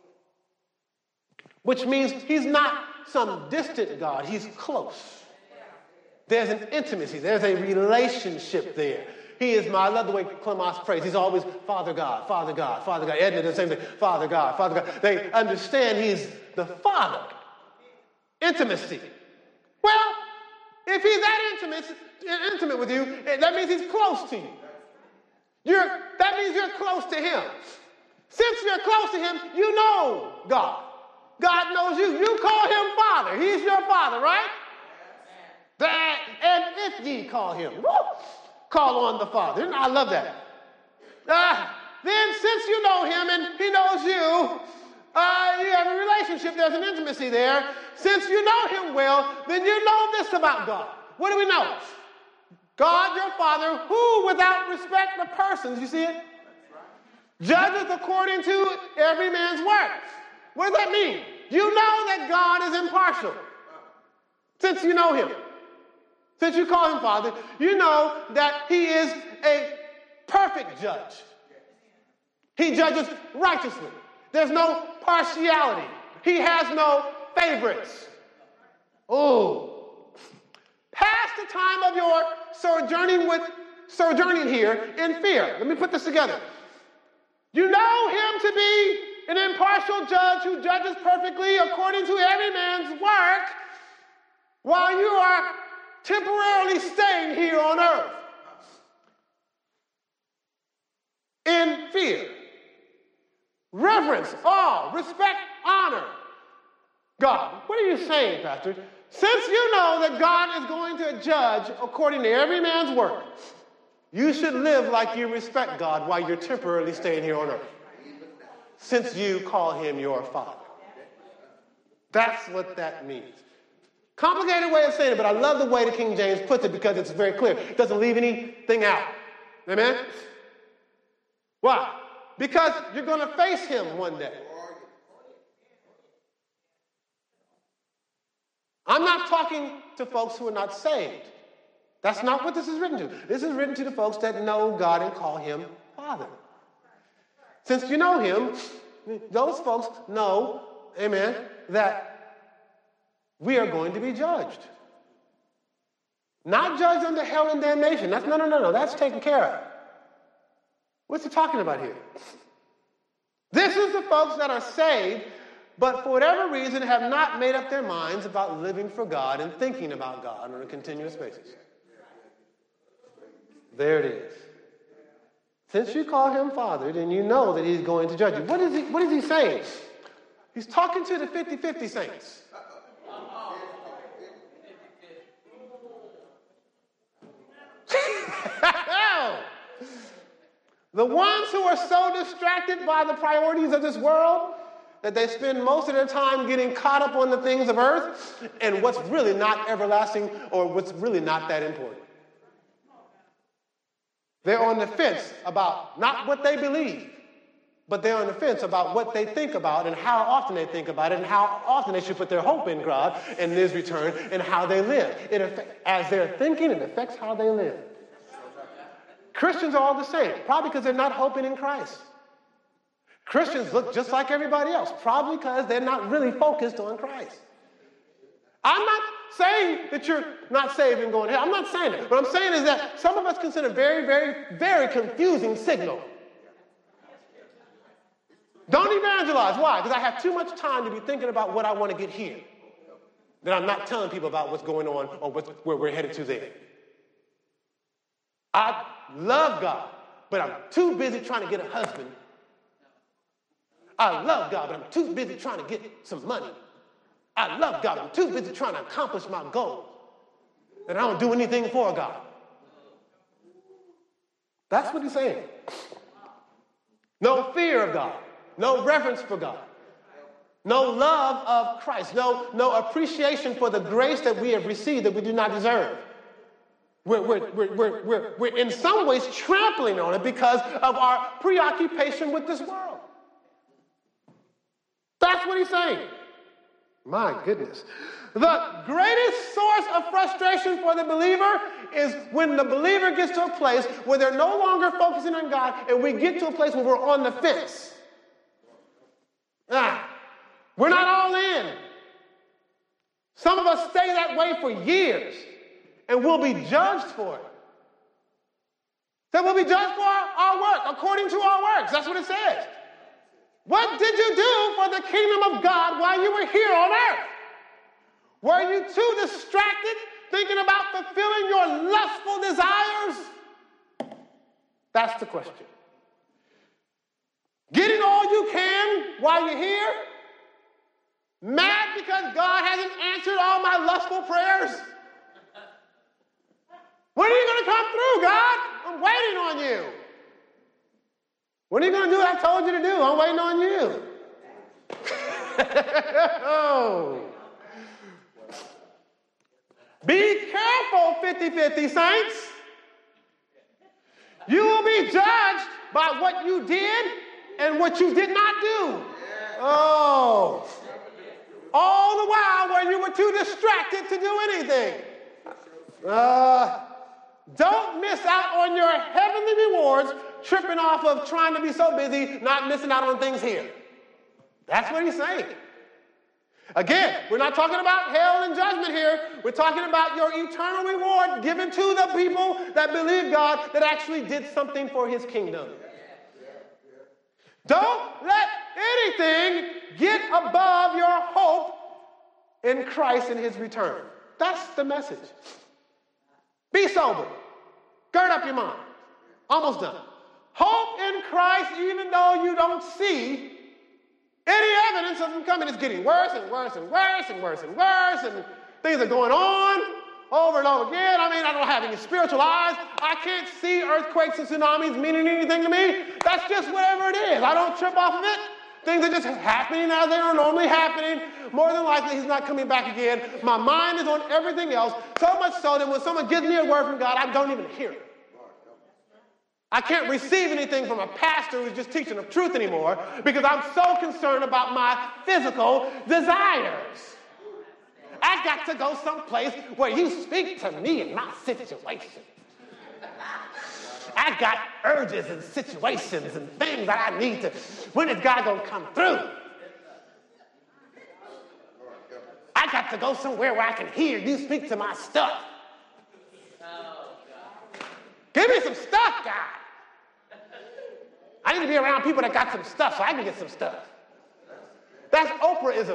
which means he's not some distant God, he's close. There's an intimacy, there's a relationship there. He is my, I love the way Clemens prays. He's always Father God, Father God, Father God. Edna does the same thing, Father God, Father God. They understand he's the Father. Intimacy. Well, if he's that intimate, intimate with you, that means he's close to you. You're, that means you're close to him. Since you're close to him, you know God. God knows you. You call him Father. He's your Father, right? That, and if ye call him, woo, call on the Father. I love that. Uh, then since you know him and he knows you, uh, you have a relationship. There's an intimacy there. Since you know him well, then you know this about God. What do we know? God, your Father, who without respect of persons, you see it? Judges according to every man's work. What does that mean? You know that God is impartial. Since you know him. Since you call him Father, you know that he is a perfect judge. He judges righteously. There's no partiality. He has no favorites. Oh. Pass the time of your sojourning with sojourning here in fear. Let me put this together. You know him to be an impartial judge who judges perfectly according to every man's work while you are temporarily staying here on earth in fear. Reverence, awe, respect, honor God. What are you saying, Pastor? Since you know that God is going to judge according to every man's work, you should live like you respect God while you're temporarily staying here on earth. Since you call him your Father. That's what that means. Complicated way of saying it, but I love the way the King James puts it because it's very clear. It doesn't leave anything out. Amen? Why? Because you're going to face him one day. I'm not talking to folks who are not saved. That's not what this is written to. This is written to the folks that know God and call him Father. Since you know him, those folks know, amen, that we are going to be judged. Not judged unto hell and damnation. That's no, no, no, no. That's taken care of. What's he talking about here? This is the folks that are saved, but for whatever reason have not made up their minds about living for God and thinking about God on a continuous basis. There it is. Since you call him Father, then you know that he's going to judge you. What is he, what is he saying? He's talking to the fifty-fifty saints. The ones who are so distracted by the priorities of this world that they spend most of their time getting caught up on the things of earth and what's really not everlasting or what's really not that important. They're on the fence about not what they believe, but they're on the fence about what they think about and how often they think about it and how often they should put their hope in God and his return and how they live. It affects, as they're thinking, it affects how they live. Christians are all the same, probably because they're not hoping in Christ. Christians look just like everybody else, probably because they're not really focused on Christ. I'm not saying that you're not saved and going to hell. I'm not saying that. What I'm saying is that some of us consider very, very, very confusing signal. Don't evangelize. Why? Because I have too much time to be thinking about what I want to get here. That I'm not telling people about what's going on or what's, where we're headed to there. I love God, but I'm too busy trying to get a husband. I love God, but I'm too busy trying to get some money. I love God, I'm too busy trying to accomplish my goals. And I don't do anything for God. That's what he's saying. No fear of God. No reverence for God. No love of Christ. No, no appreciation for the grace that we have received that we do not deserve. We're, we're, we're, we're, we're, we're in some ways trampling on it because of our preoccupation with this world. That's what he's saying. My goodness. The greatest source of frustration for the believer is when the believer gets to a place where they're no longer focusing on God and we get to a place where we're on the fence. Ah, we're not all in. Some of us stay that way for years and we'll be judged for it. That we'll be judged for our, our work according to our works. That's what it says. What did you do for the kingdom of God while you were here on earth? Were you too distracted thinking about fulfilling your lustful desires? That's the question. Getting all you can while you're here? Mad because God hasn't answered all my lustful prayers? When are you going to come through, God? I'm waiting on you. When are you going to do what I told you to do? I'm waiting on you. Oh. Be careful, fifty-fifty saints. You will be judged by what you did and what you did not do. Oh. All the while when you were too distracted to do anything. Uh, don't miss out on your heavenly rewards tripping off of trying to be so busy, not missing out on things here. That's what he's saying. Again, we're not talking about hell and judgment here. We're talking about your eternal reward given to the people that believe God, that actually did something for his kingdom. Don't let anything get above your hope in Christ and his return. That's the message. Be sober. Gird up your mind. Almost done. Hope in Christ even though you don't see any evidence of him coming. It's getting worse and worse and worse and worse and worse, and things are going on over and over again. I mean, I don't have any spiritual eyes. I can't see earthquakes and tsunamis meaning anything to me. That's just whatever it is. I don't trip off of it. Things are just happening as they are normally happening. More than likely, he's not coming back again. My mind is on everything else, so much so that when someone gives me a word from God, I don't even hear it. I can't receive anything from a pastor who's just teaching the truth anymore because I'm so concerned about my physical desires. I got to go someplace where you speak to me in my situation. I got urges and situations and things that I need to. When is God going to come through? I got to go somewhere where I can hear you speak to my stuff. Give me some stuff, God. I need to be around people that got some stuff so I can get some stuff. That's Oprahism.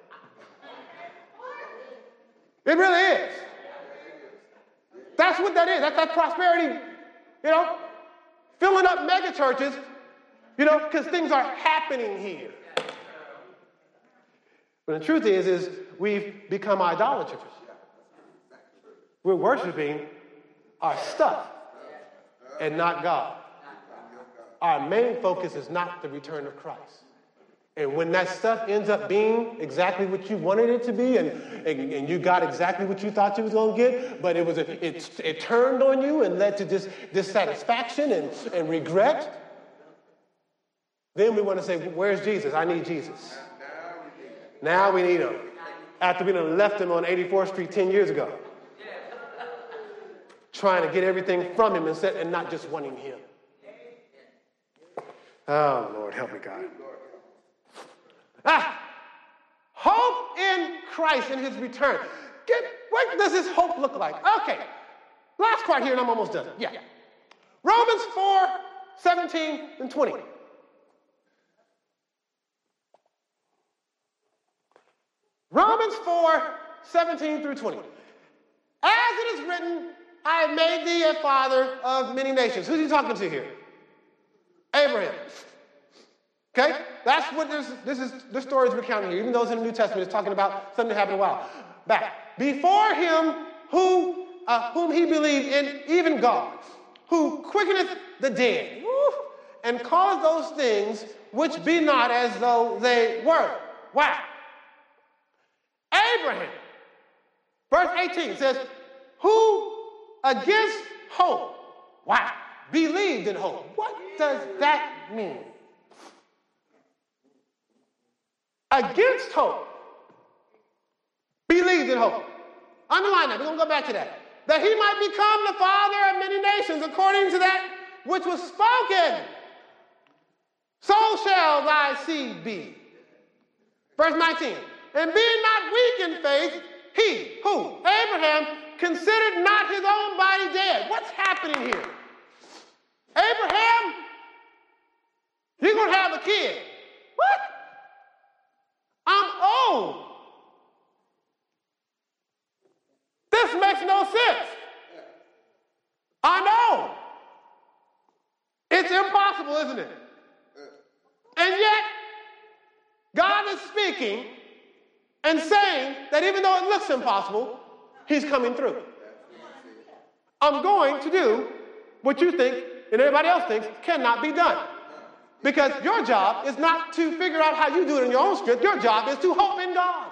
It really is. That's what that is. That's that prosperity, you know, filling up mega churches, you know, because things are happening here. But the truth is, is we've become idolaters. We're worshiping our stuff and not God. Our main focus is not the return of Christ. And when that stuff ends up being exactly what you wanted it to be, and, and, and you got exactly what you thought you was going to get, but it was a, it, it turned on you and led to dis, dissatisfaction and, and regret, then we want to say, where's Jesus? I need Jesus. Now we need him. After we done left him on eighty-fourth Street ten years ago. Trying to get everything from him instead, and not just wanting him. Oh, Lord, help me, God. Ah, hope in Christ and his return. Get, what does this hope look like? Okay, last part here and I'm almost done. Yeah. Romans four, seventeen and twenty. Romans four, seventeen through twenty. As it is written, I have made thee a father of many nations. Who's he talking to here? Abraham. Okay? That's what this, this is, this story is recounting here. Even though it's in the New Testament, it's talking about something that happened a while back. Before him, who, uh, whom he believed in, even God, who quickeneth the dead, woo, and calleth those things which be not as though they were. Wow. Abraham, verse eighteen says, who against hope, wow, believed in hope. What does that mean? Against hope, believed in hope. Underline that. We're going to go back to that. That he might become the father of many nations according to that which was spoken. So shall thy seed be. Verse nineteen. And being not weak in faith, he, who? Abraham, considered not his own body dead. What's happening here? Abraham, you're going to have a kid. What? I'm old. This makes no sense. I know. It's impossible, isn't it? And yet, God is speaking and saying that even though it looks impossible, he's coming through. I'm going to do what you think and everybody else thinks cannot be done. Because your job is not to figure out how you do it in your own strength. Your job is to hope in God.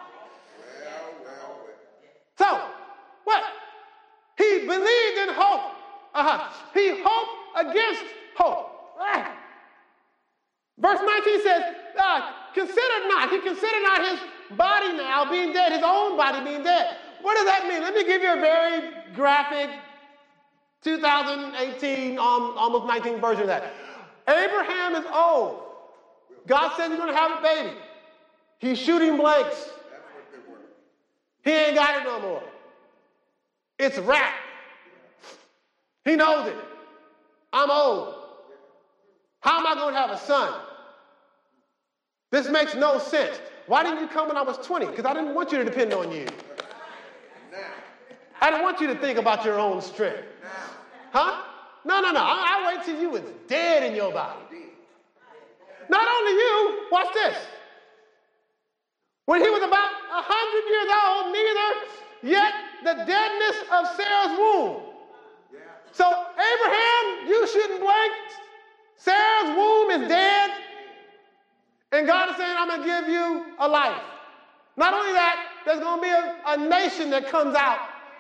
So, what? He believed in hope. Uh-huh. He hoped against hope. Ah. Verse nineteen says, uh, consider not, he considered not his body now being dead, his own body being dead. What does that mean? Let me give you a very graphic two thousand eighteen, um, almost nineteen version of that. Abraham is old. God says he's going to have a baby. He's shooting blanks. He ain't got it no more. It's a wrap. He knows it. I'm old. How am I going to have a son? This makes no sense. Why didn't you come when I was twenty? Because I didn't want you to depend on you. I didn't want you to think about your own strength. Huh? No, no, no. I, I wait till you was dead in your body. Not only you, watch this. When he was about a hundred years old, neither yet the deadness of Sarah's womb. So Abraham, you shouldn't blink. Sarah's womb is dead. And God is saying, I'm going to give you a life. Not only that, there's going to be a, a nation that comes out.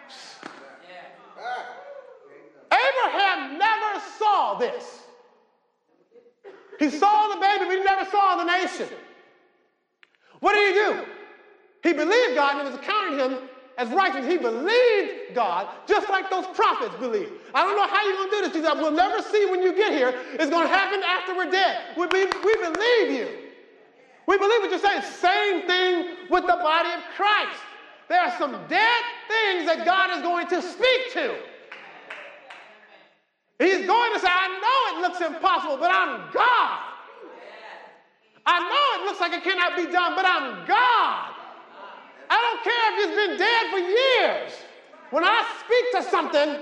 Abraham never saw this. He saw the baby, but he never saw the nation. What did he do? He believed God and it was accounting him as righteous. He believed God just like those prophets believed. I don't know how you're going to do this. He said, we'll never see when you get here. It's going to happen after we're dead. We, we, we believe you. We believe what you're saying. Same thing with the body of Christ. There are some dead things that God is going to speak to. He's going to say, I know it looks impossible, but I'm God. I know it looks like it cannot be done, but I'm God. I don't care if it's been dead for years. When I speak to something,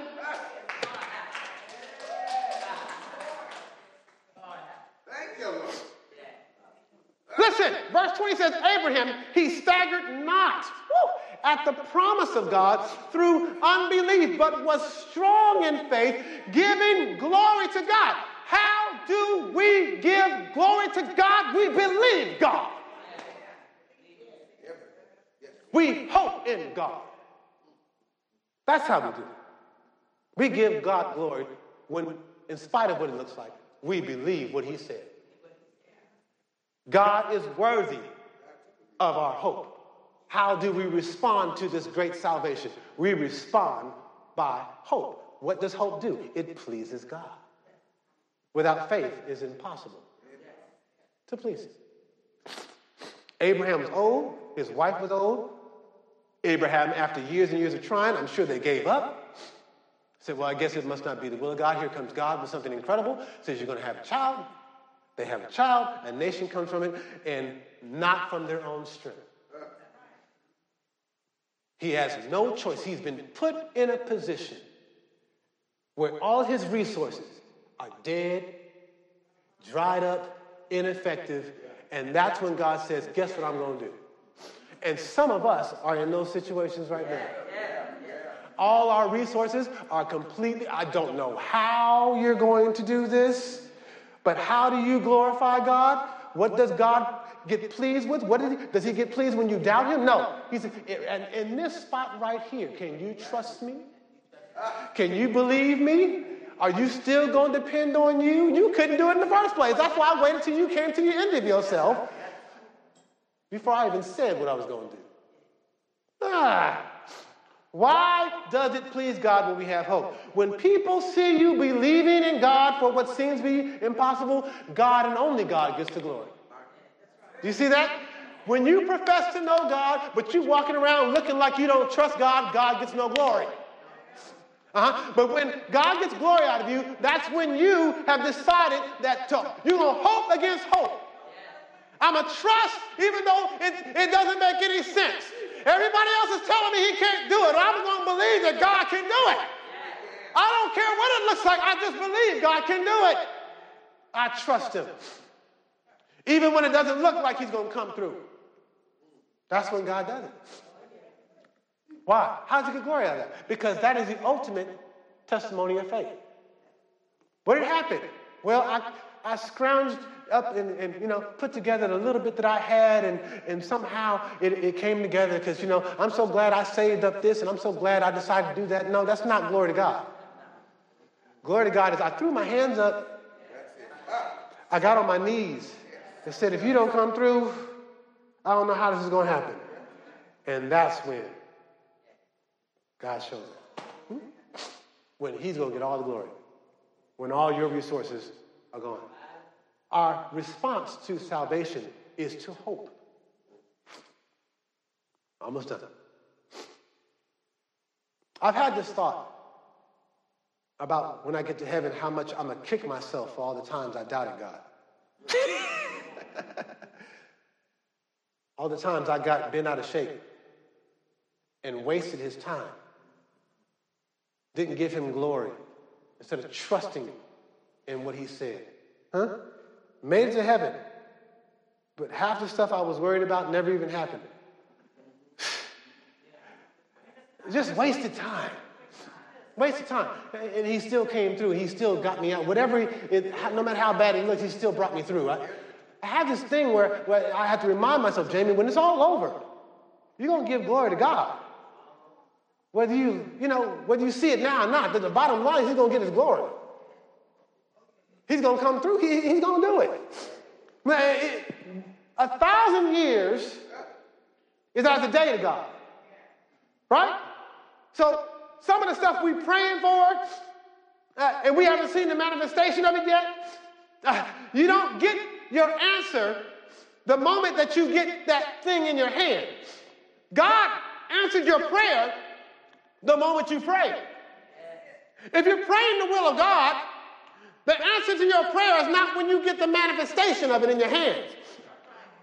thank you, Lord. Listen, verse twenty says, Abraham, he staggered not woo, at the promise of God through unbelief, but was strong in faith, giving glory to God. How do we give glory to God? We believe God. We hope in God. That's how we do it. We give God glory when, in spite of what it looks like, we believe what he said. God is worthy of our hope. How do we respond to this great salvation? We respond by hope. What does hope do? It pleases God. Without faith, it's impossible to please him. Abraham was old. His wife was old. Abraham, after years and years of trying, I'm sure they gave up. Said, well, I guess it must not be the will of God. Here comes God with something incredible. Says you're going to have a child. They have a child. A nation comes from it, and not from their own strength. He has no choice. He's been put in a position where all his resources are dead, dried up, ineffective, and that's when God says, guess what I'm going to do? And some of us are in those situations right now. All our resources are completely, I don't know how you're going to do this, but how do you glorify God? What does God get pleased with? What does he, does he get pleased when you doubt him? No. He said, and in this spot right here, can you trust me? Can you believe me? Are you still going to depend on you? You couldn't do it in the first place. That's why I waited till you came to the end of yourself before I even said what I was going to do. Ah. Why does it please God when we have hope? When people see you believing in God for what seems to be impossible, God and only God gets the glory. Do you see that? When you profess to know God, but you're walking around looking like you don't trust God, God gets no glory. Uh-huh. But when God gets glory out of you, that's when you have decided that to, you're going to hope against hope. I'm going to trust even though it, it doesn't make any sense. Everybody else is telling me he can't do it. I'm going to believe that God can do it. I don't care what it looks like. I just believe God can do it. I trust him. Even when it doesn't look like he's going to come through. That's when God does it. Why? How does he get glory out of that? Because that is the ultimate testimony of faith. What did happen? Well, I, I scrounged up and, and, you know, put together the little bit that I had, and, and somehow it, it came together because, you know, I'm so glad I saved up this, and I'm so glad I decided to do that. No, that's not glory to God. Glory to God is I threw my hands up, I got on my knees, and said, if you don't come through, I don't know how this is going to happen. And that's when God shows up. When he's going to get all the glory. When all your resources are gone. Our response to salvation is to hope. Almost done. I've had this thought about when I get to heaven, how much I'm going to kick myself for all the times I doubted God. All the times I got bent out of shape and wasted his time. Didn't give him glory instead of trusting in what he said. Huh? Made it to heaven, but half the stuff I was worried about never even happened. Just wasted time. Wasted time. And he still came through. He still got me out. Whatever, it, no matter how bad it looked, he still brought me through. I, I have this thing where, where I have to remind myself, Jamie, when it's all over, you're going to give glory to God. Whether you, you know, whether you see it now or not, the bottom line is he's going to get his glory. He's going to come through. He, he's going to do it. Man, it. A thousand years is as a day to God. Right? So some of the stuff we're praying for, uh, and we haven't seen the manifestation of it yet, uh, you don't get your answer the moment that you get that thing in your hand. God answered your prayer the moment you pray. If you're praying the will of God, the answer to your prayer is not when you get the manifestation of it in your hands.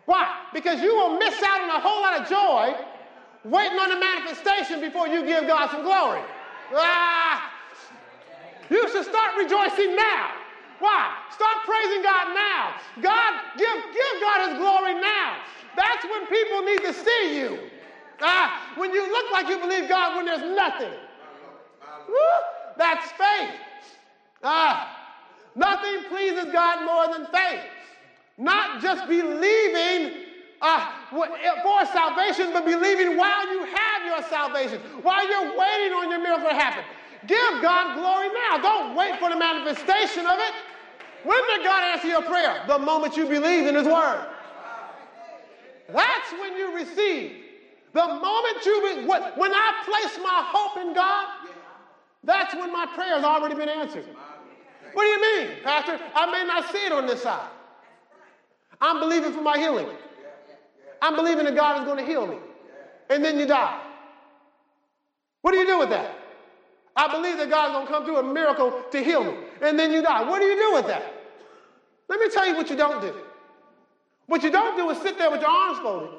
Why? Because you will miss out on a whole lot of joy waiting on the manifestation before you give God some glory. Ah, you should start rejoicing now. Why? Start praising God now. God, give, give God his glory now. That's when people need to see you. Ah, when you look like you believe God when there's nothing. Woo, that's faith. Ah, nothing pleases God more than faith. Not just believing uh, for salvation, but believing while you have your salvation, while you're waiting on your miracle to happen. Give God glory now. Don't wait for the manifestation of it. When did God answer your prayer? The moment you believed in his word. That's when you receive. The moment you, when, when I place my hope in God, that's when my prayer has already been answered. What do you mean, Pastor? I may not see it on this side. I'm believing for my healing. I'm believing that God is going to heal me. And then you die. What do you do with that? I believe that God's going to come through a miracle to heal me. And then you die. What do you do with that? Let me tell you what you don't do. What you don't do is sit there with your arms folded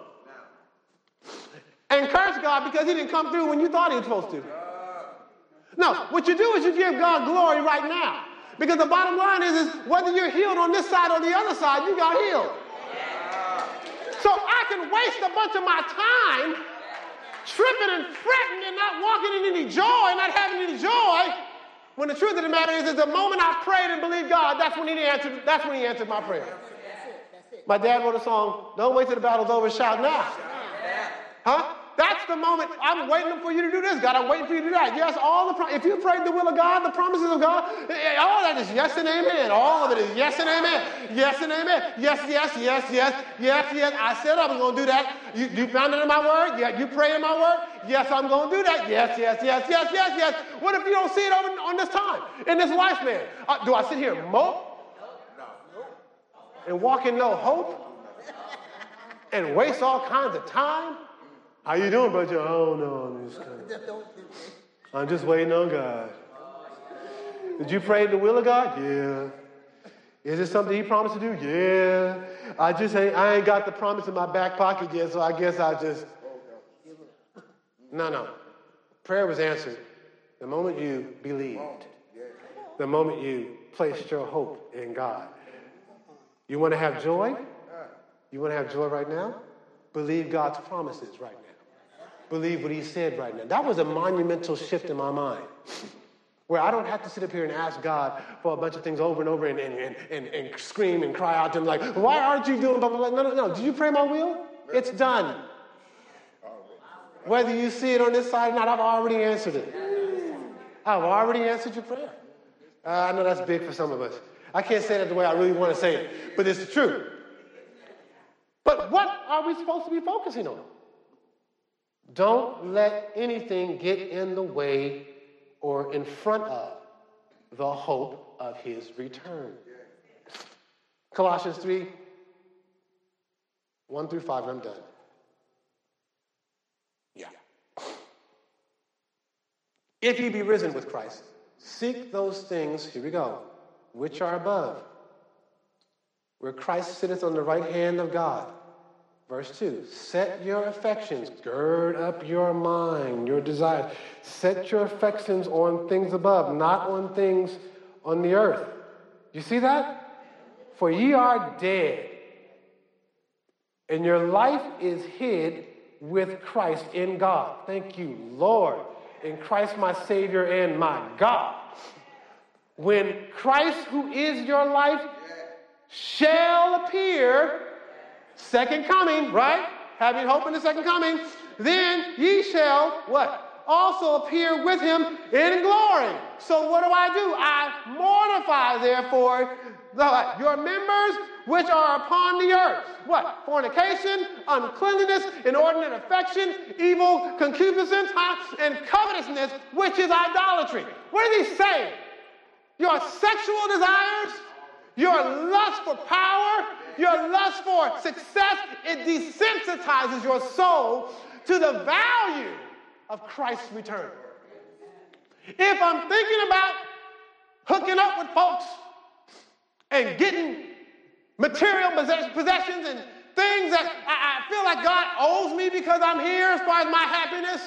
and curse God because he didn't come through when you thought he was supposed to. No, what you do is you give God glory right now. Because the bottom line is, is whether you're healed on this side or the other side, you got healed. So I can waste a bunch of my time tripping and fretting and not walking in any joy, not having any joy, when the truth of the matter is, is the moment I prayed and believed God, that's when he answered, that's when he answered my prayer. My dad wrote a song, don't wait till the battle's over, shout now. Huh? That's the moment. I'm waiting for you to do this, God. I'm waiting for you to do that. Yes, all the pro- if you prayed the will of God, the promises of God, all that is yes and amen. All of it is yes and amen. Yes and amen. Yes, yes, yes, yes, yes, yes. I said I was going to do that. You, you found it in my word? Yeah, you pray in my word? Yes, I'm going to do that. Yes, yes, yes, yes, yes, yes. What if you don't see it over on this time, in this lifespan? Uh, do I sit here and mope? And walk in no hope? And waste all kinds of time? How you doing, brother? Oh, no, I'm just kind of, I'm just waiting on God. Did you pray the will of God? Yeah. Is it something he promised to do? Yeah. I just ain't, I ain't got the promise in my back pocket yet, so I guess I just... No, no. Prayer was answered the moment you believed, the moment you placed your hope in God. You want to have joy? You want to have joy right now? Believe God's promises right now. Believe what he said right now. That was a monumental shift in my mind, where I don't have to sit up here and ask God for a bunch of things over and over and, and, and, and, and scream and cry out to him like, why aren't you doing blah, blah, blah? No, no, no. Did you pray my will? It's done. Whether you see it on this side or not, I've already answered it. I've already answered your prayer. Uh, I know that's big for some of us. I can't say that the way I really want to say it, but it's the truth. But what are we supposed to be focusing on? Don't let anything get in the way or in front of the hope of his return. Colossians three, one through five, and I'm done. Yeah. If ye be risen with Christ, seek those things, here we go, which are above, where Christ sitteth on the right hand of God. Verse two, set your affections, gird up your mind, your desires. Set your affections on things above, not on things on the earth. You see that? For ye are dead, and your life is hid with Christ in God. Thank you, Lord. In Christ my Savior and my God. When Christ, who is your life, shall appear, second coming, right? Having hope in the second coming, then ye shall, what? Also appear with him in glory. So what do I do? I mortify, therefore, the, your members which are upon the earth. What? Fornication, uncleanliness, inordinate affection, evil concupiscence, huh? And covetousness, which is idolatry. What is he saying? Your sexual desires, your lust for power, your lust for success, it desensitizes your soul to the value of Christ's return. If I'm thinking about hooking up with folks and getting material possessions and things that I, I feel like God owes me because I'm here as far as my happiness,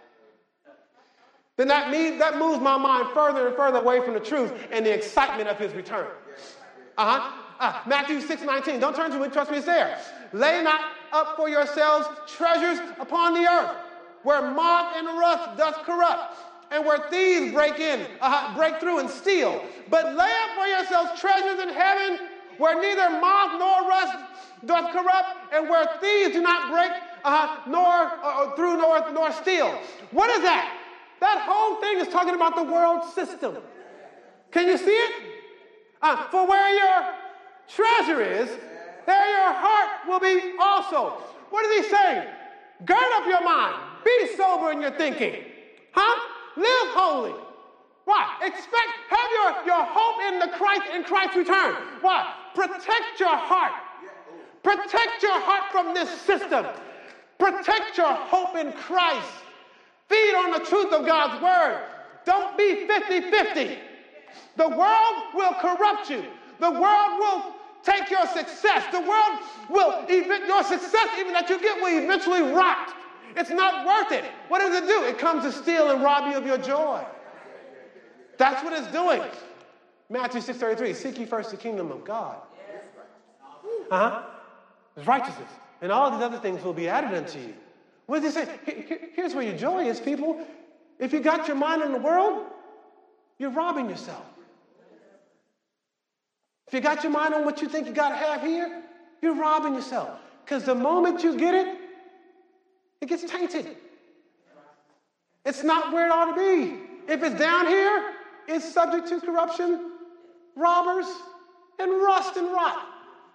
then that, means, that moves my mind further and further away from the truth and the excitement of his return. Uh-huh. Uh, Matthew six nineteen. Don't turn to it. Trust me, it's there. Lay not up for yourselves treasures upon the earth, where moth and rust doth corrupt, and where thieves break in, uh, break through and steal. But lay up for yourselves treasures in heaven, where neither moth nor rust doth corrupt, and where thieves do not break uh, nor uh, through nor, nor steal. What is that? That whole thing is talking about the world system. Can you see it? Uh, for where your treasure is, there your heart will be also. What is he saying? Gird up your mind. Be sober in your thinking. Huh? Live holy. Why? Expect, have your, your hope in the Christ, in Christ's return. Why? Protect your heart. Protect your heart from this system. Protect your hope in Christ. Feed on the truth of God's word. Don't be fifty-fifty. The world will corrupt you. The world will take your success. The world will, even your success even that you get will eventually rot. It's not worth it. What does it do? It comes to steal and rob you of your joy. That's what it's doing. Matthew six thirty-three, seek ye first the kingdom of God. Uh-huh. His righteousness. And all these other things will be added unto you. What does he say? Here's where your joy is, people. If you got your mind on the world, you're robbing yourself. If you got your mind on what you think you got to have here, you're robbing yourself. Because the moment you get it, it gets tainted. It's not where it ought to be. If it's down here, it's subject to corruption, robbers, and rust and rot.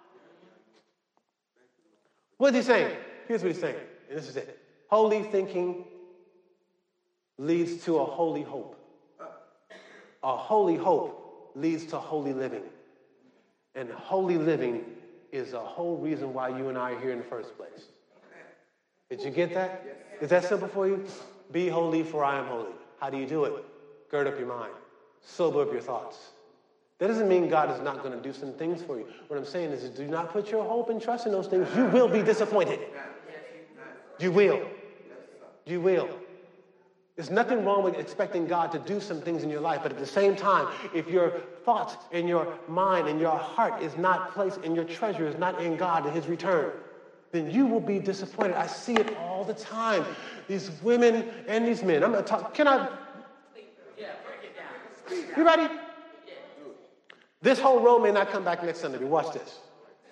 What is he saying? Here's what he's saying. And this is it. Holy thinking leads to a holy hope. A holy hope leads to holy living. And holy living is the whole reason why you and I are here in the first place. Did you get that? Is that simple for you? Be holy, for I am holy. How do you do it? Gird up your mind. Sober up your thoughts. That doesn't mean God is not going to do some things for you. What I'm saying is, do not put your hope and trust in those things. You will be disappointed. You will. You will. There's nothing wrong with expecting God to do some things in your life, but at the same time, if your thoughts and your mind and your heart is not placed and your treasure is not in God and his return, then you will be disappointed. I see it all the time. These women and these men. I'm going to talk. Can I? Yeah, break it down. You ready? This whole row may not come back next Sunday. Watch this.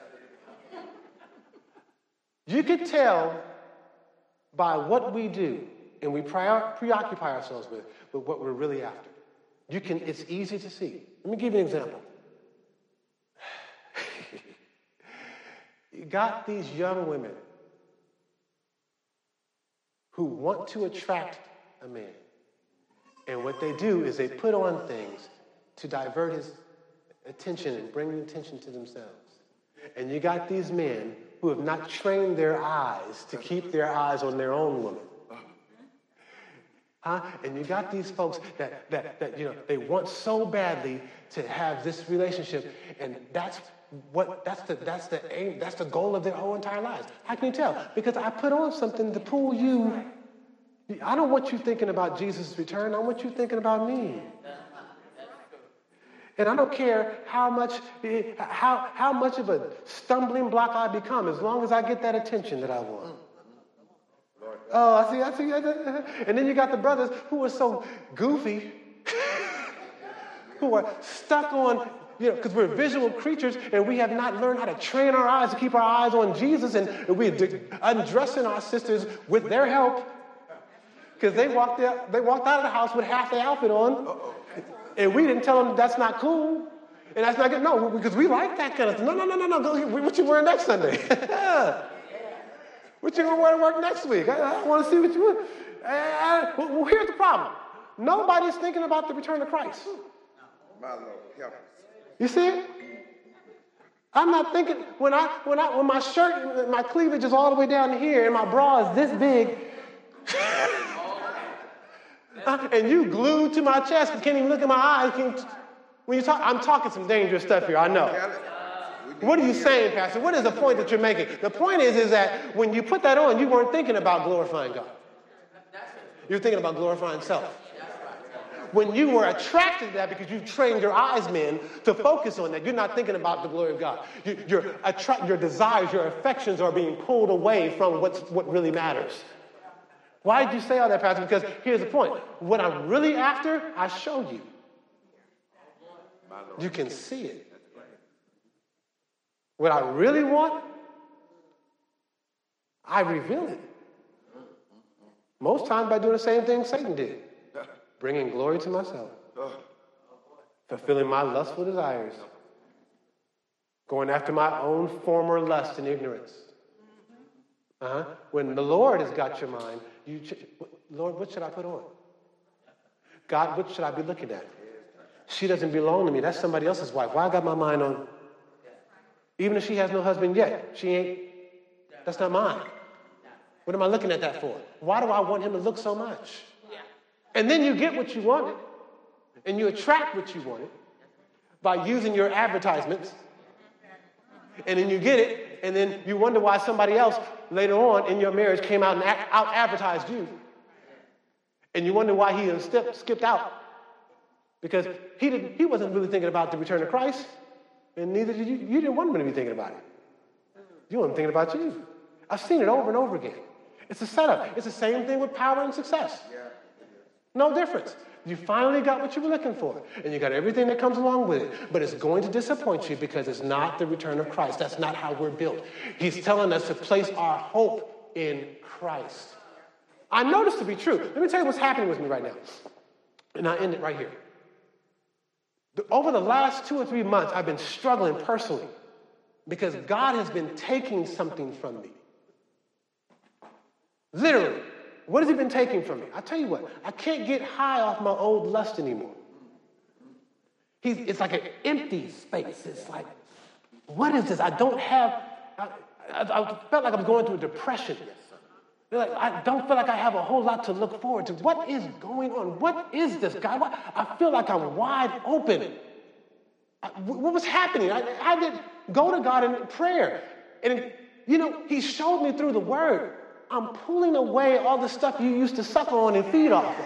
You could tell by what we do and we prior, preoccupy ourselves with, with what we're really after. You can, it's easy to see. Let me give you an example. You got these young women who want to attract a man. And what they do is they put on things to divert his attention and bring attention to themselves. And you got these men who have not trained their eyes to keep their eyes on their own woman. Huh? And you got these folks that, that, that, you know, they want so badly to have this relationship, and that's what, that's the, that's the aim, that's the goal of their whole entire lives. How can you tell? Because I put on something to pull you. I don't want you thinking about Jesus' return. I want you thinking about me. And I don't care how much, how, how much of a stumbling block I become, as long as I get that attention that I want. Oh, I see, I see. And then you got the brothers who are so goofy, who are stuck on, you know, because we're visual creatures and we have not learned how to train our eyes to keep our eyes on Jesus, and we're undressing our sisters with their help because they walked out, they walked out of the house with half the outfit on, and we didn't tell them that's not cool and that's not good. No, because we like that kind of stuff. No, no, no, no, no. Go here. What you wearing next Sunday? What you going to wear to work next week? I, I want to see what you want. Uh, well, here's the problem. Nobody's thinking about the return of Christ. My Lord, help us. You see it? I'm not thinking, when I when I when my shirt, my cleavage is all the way down here and my bra is this big, and you glued to my chest and can't even look in my eyes. Can, when you talk, I'm talking some dangerous stuff here, I know. What are you saying, Pastor? What is the point that you're making? The point is, is that when you put that on, you weren't thinking about glorifying God. You're thinking about glorifying self. When you were attracted to that because you trained your eyes, men, to focus on that, you're not thinking about the glory of God. You, your, attra- your desires, your affections are being pulled away from what's, what really matters. Why did you say all that, Pastor? Because here's the point. What I'm really after, I show you. You can see it. What I really want, I reveal it. Most times by doing the same thing Satan did. Bringing glory to myself. Fulfilling my lustful desires. Going after my own former lust and ignorance. Uh-huh. When the Lord has got your mind, you, Lord, what should I put on? God, what should I be looking at? She doesn't belong to me. That's somebody else's wife. Why I got my mind on? Even if she has no husband yet, she ain't, that's not mine. What am I looking at that for? Why do I want him to look so much? And then you get what you wanted, and you attract what you wanted by using your advertisements. And then you get it, and then you wonder why somebody else later on in your marriage came out and out advertised you. And you wonder why he skipped, skipped out. Because he didn't, he wasn't really thinking about the return of Christ, and neither did you. You didn't want him to be thinking about it. You want him thinking about you. I've seen it over and over again. It's a setup. It's the same thing with power and success. No difference. You finally got what you were looking for, and you got everything that comes along with it, but it's going to disappoint you because it's not the return of Christ. That's not how we're built. He's telling us to place our hope in Christ. I know this to be true. Let me tell you what's happening with me right now, and I end it right here. Over the last two or three months, I've been struggling personally because God has been taking something from me. Literally. What has he been taking from me? I tell you what, I can't get high off my old lust anymore. He's, it's like an empty space. It's like, what is this? I don't have, I, I, I felt like I was going through a depression. Like, I don't feel like I have a whole lot to look forward to. What is going on? What is this, God? What, I feel like I'm wide open. I, what was happening? I, I did go to God in prayer. And, you know, he showed me through the word. I'm pulling away all the stuff you used to suck on and feed off of.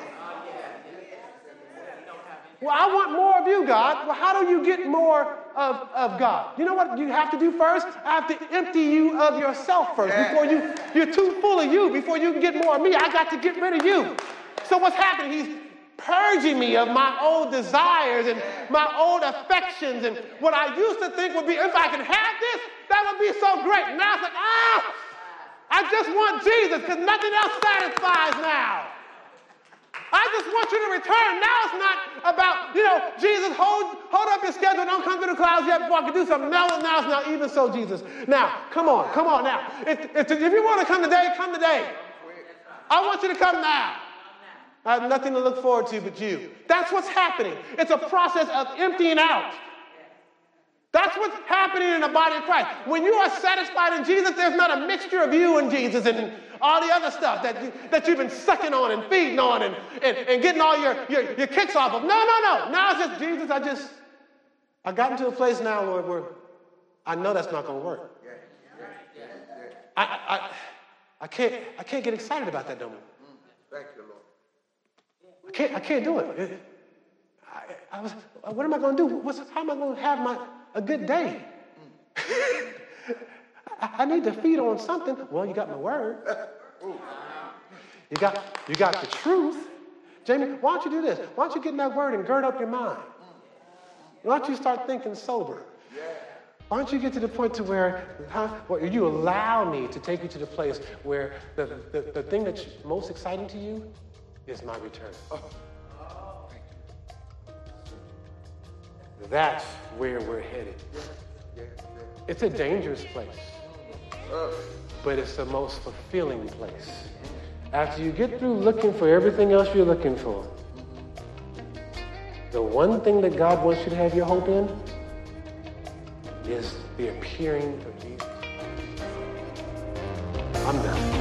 Well, I want more of you, God. Well, how do you get more of, of God? You know what you have to do first? I have to empty you of yourself first. Before you, you're too full of you. Before you can get more of me, I got to get rid of you. So what's happening? He's purging me of my old desires and my old affections. And what I used to think would be, if I could have this, that would be so great. Now it's like, ah! I just want Jesus because nothing else satisfies now. I just want you to return. Now it's not about, you know, Jesus, hold hold up your schedule. Don't come to the clouds yet before I can do something. No, now it's not even so, Jesus. Now, come on, come on now. If, if, if you want to come today, come today. I want you to come now. I have nothing to look forward to but you. That's what's happening. It's a process of emptying out. That's what's happening in the body of Christ. When you are satisfied in Jesus, there's not a mixture of you and Jesus and all the other stuff that, you, that you've been sucking on and feeding on and, and, and getting all your, your, your kicks off of. No, no, no. Now it's just Jesus. I just, I got into a place now, Lord, where I know that's not going to work. I, I, I, can't, I can't get excited about that no more. Thank you, Lord. I can't, I can't do it. I, I was, what am I going to do? What's, how am I going to have my... a good day? I, I need to feed on something. Well, you got my word. You got, you got the truth. Jamie, why don't you do this? Why don't you get in that word and gird up your mind? Why don't you start thinking sober? Why don't you get to the point to where, huh, well, you allow me to take you to the place where the, the, the thing that's most exciting to you is my return. That's where we're headed. It's a dangerous place, but it's the most fulfilling place. After you get through looking for everything else you're looking for, the one thing that God wants you to have your hope in is the appearing of Jesus. I'm done.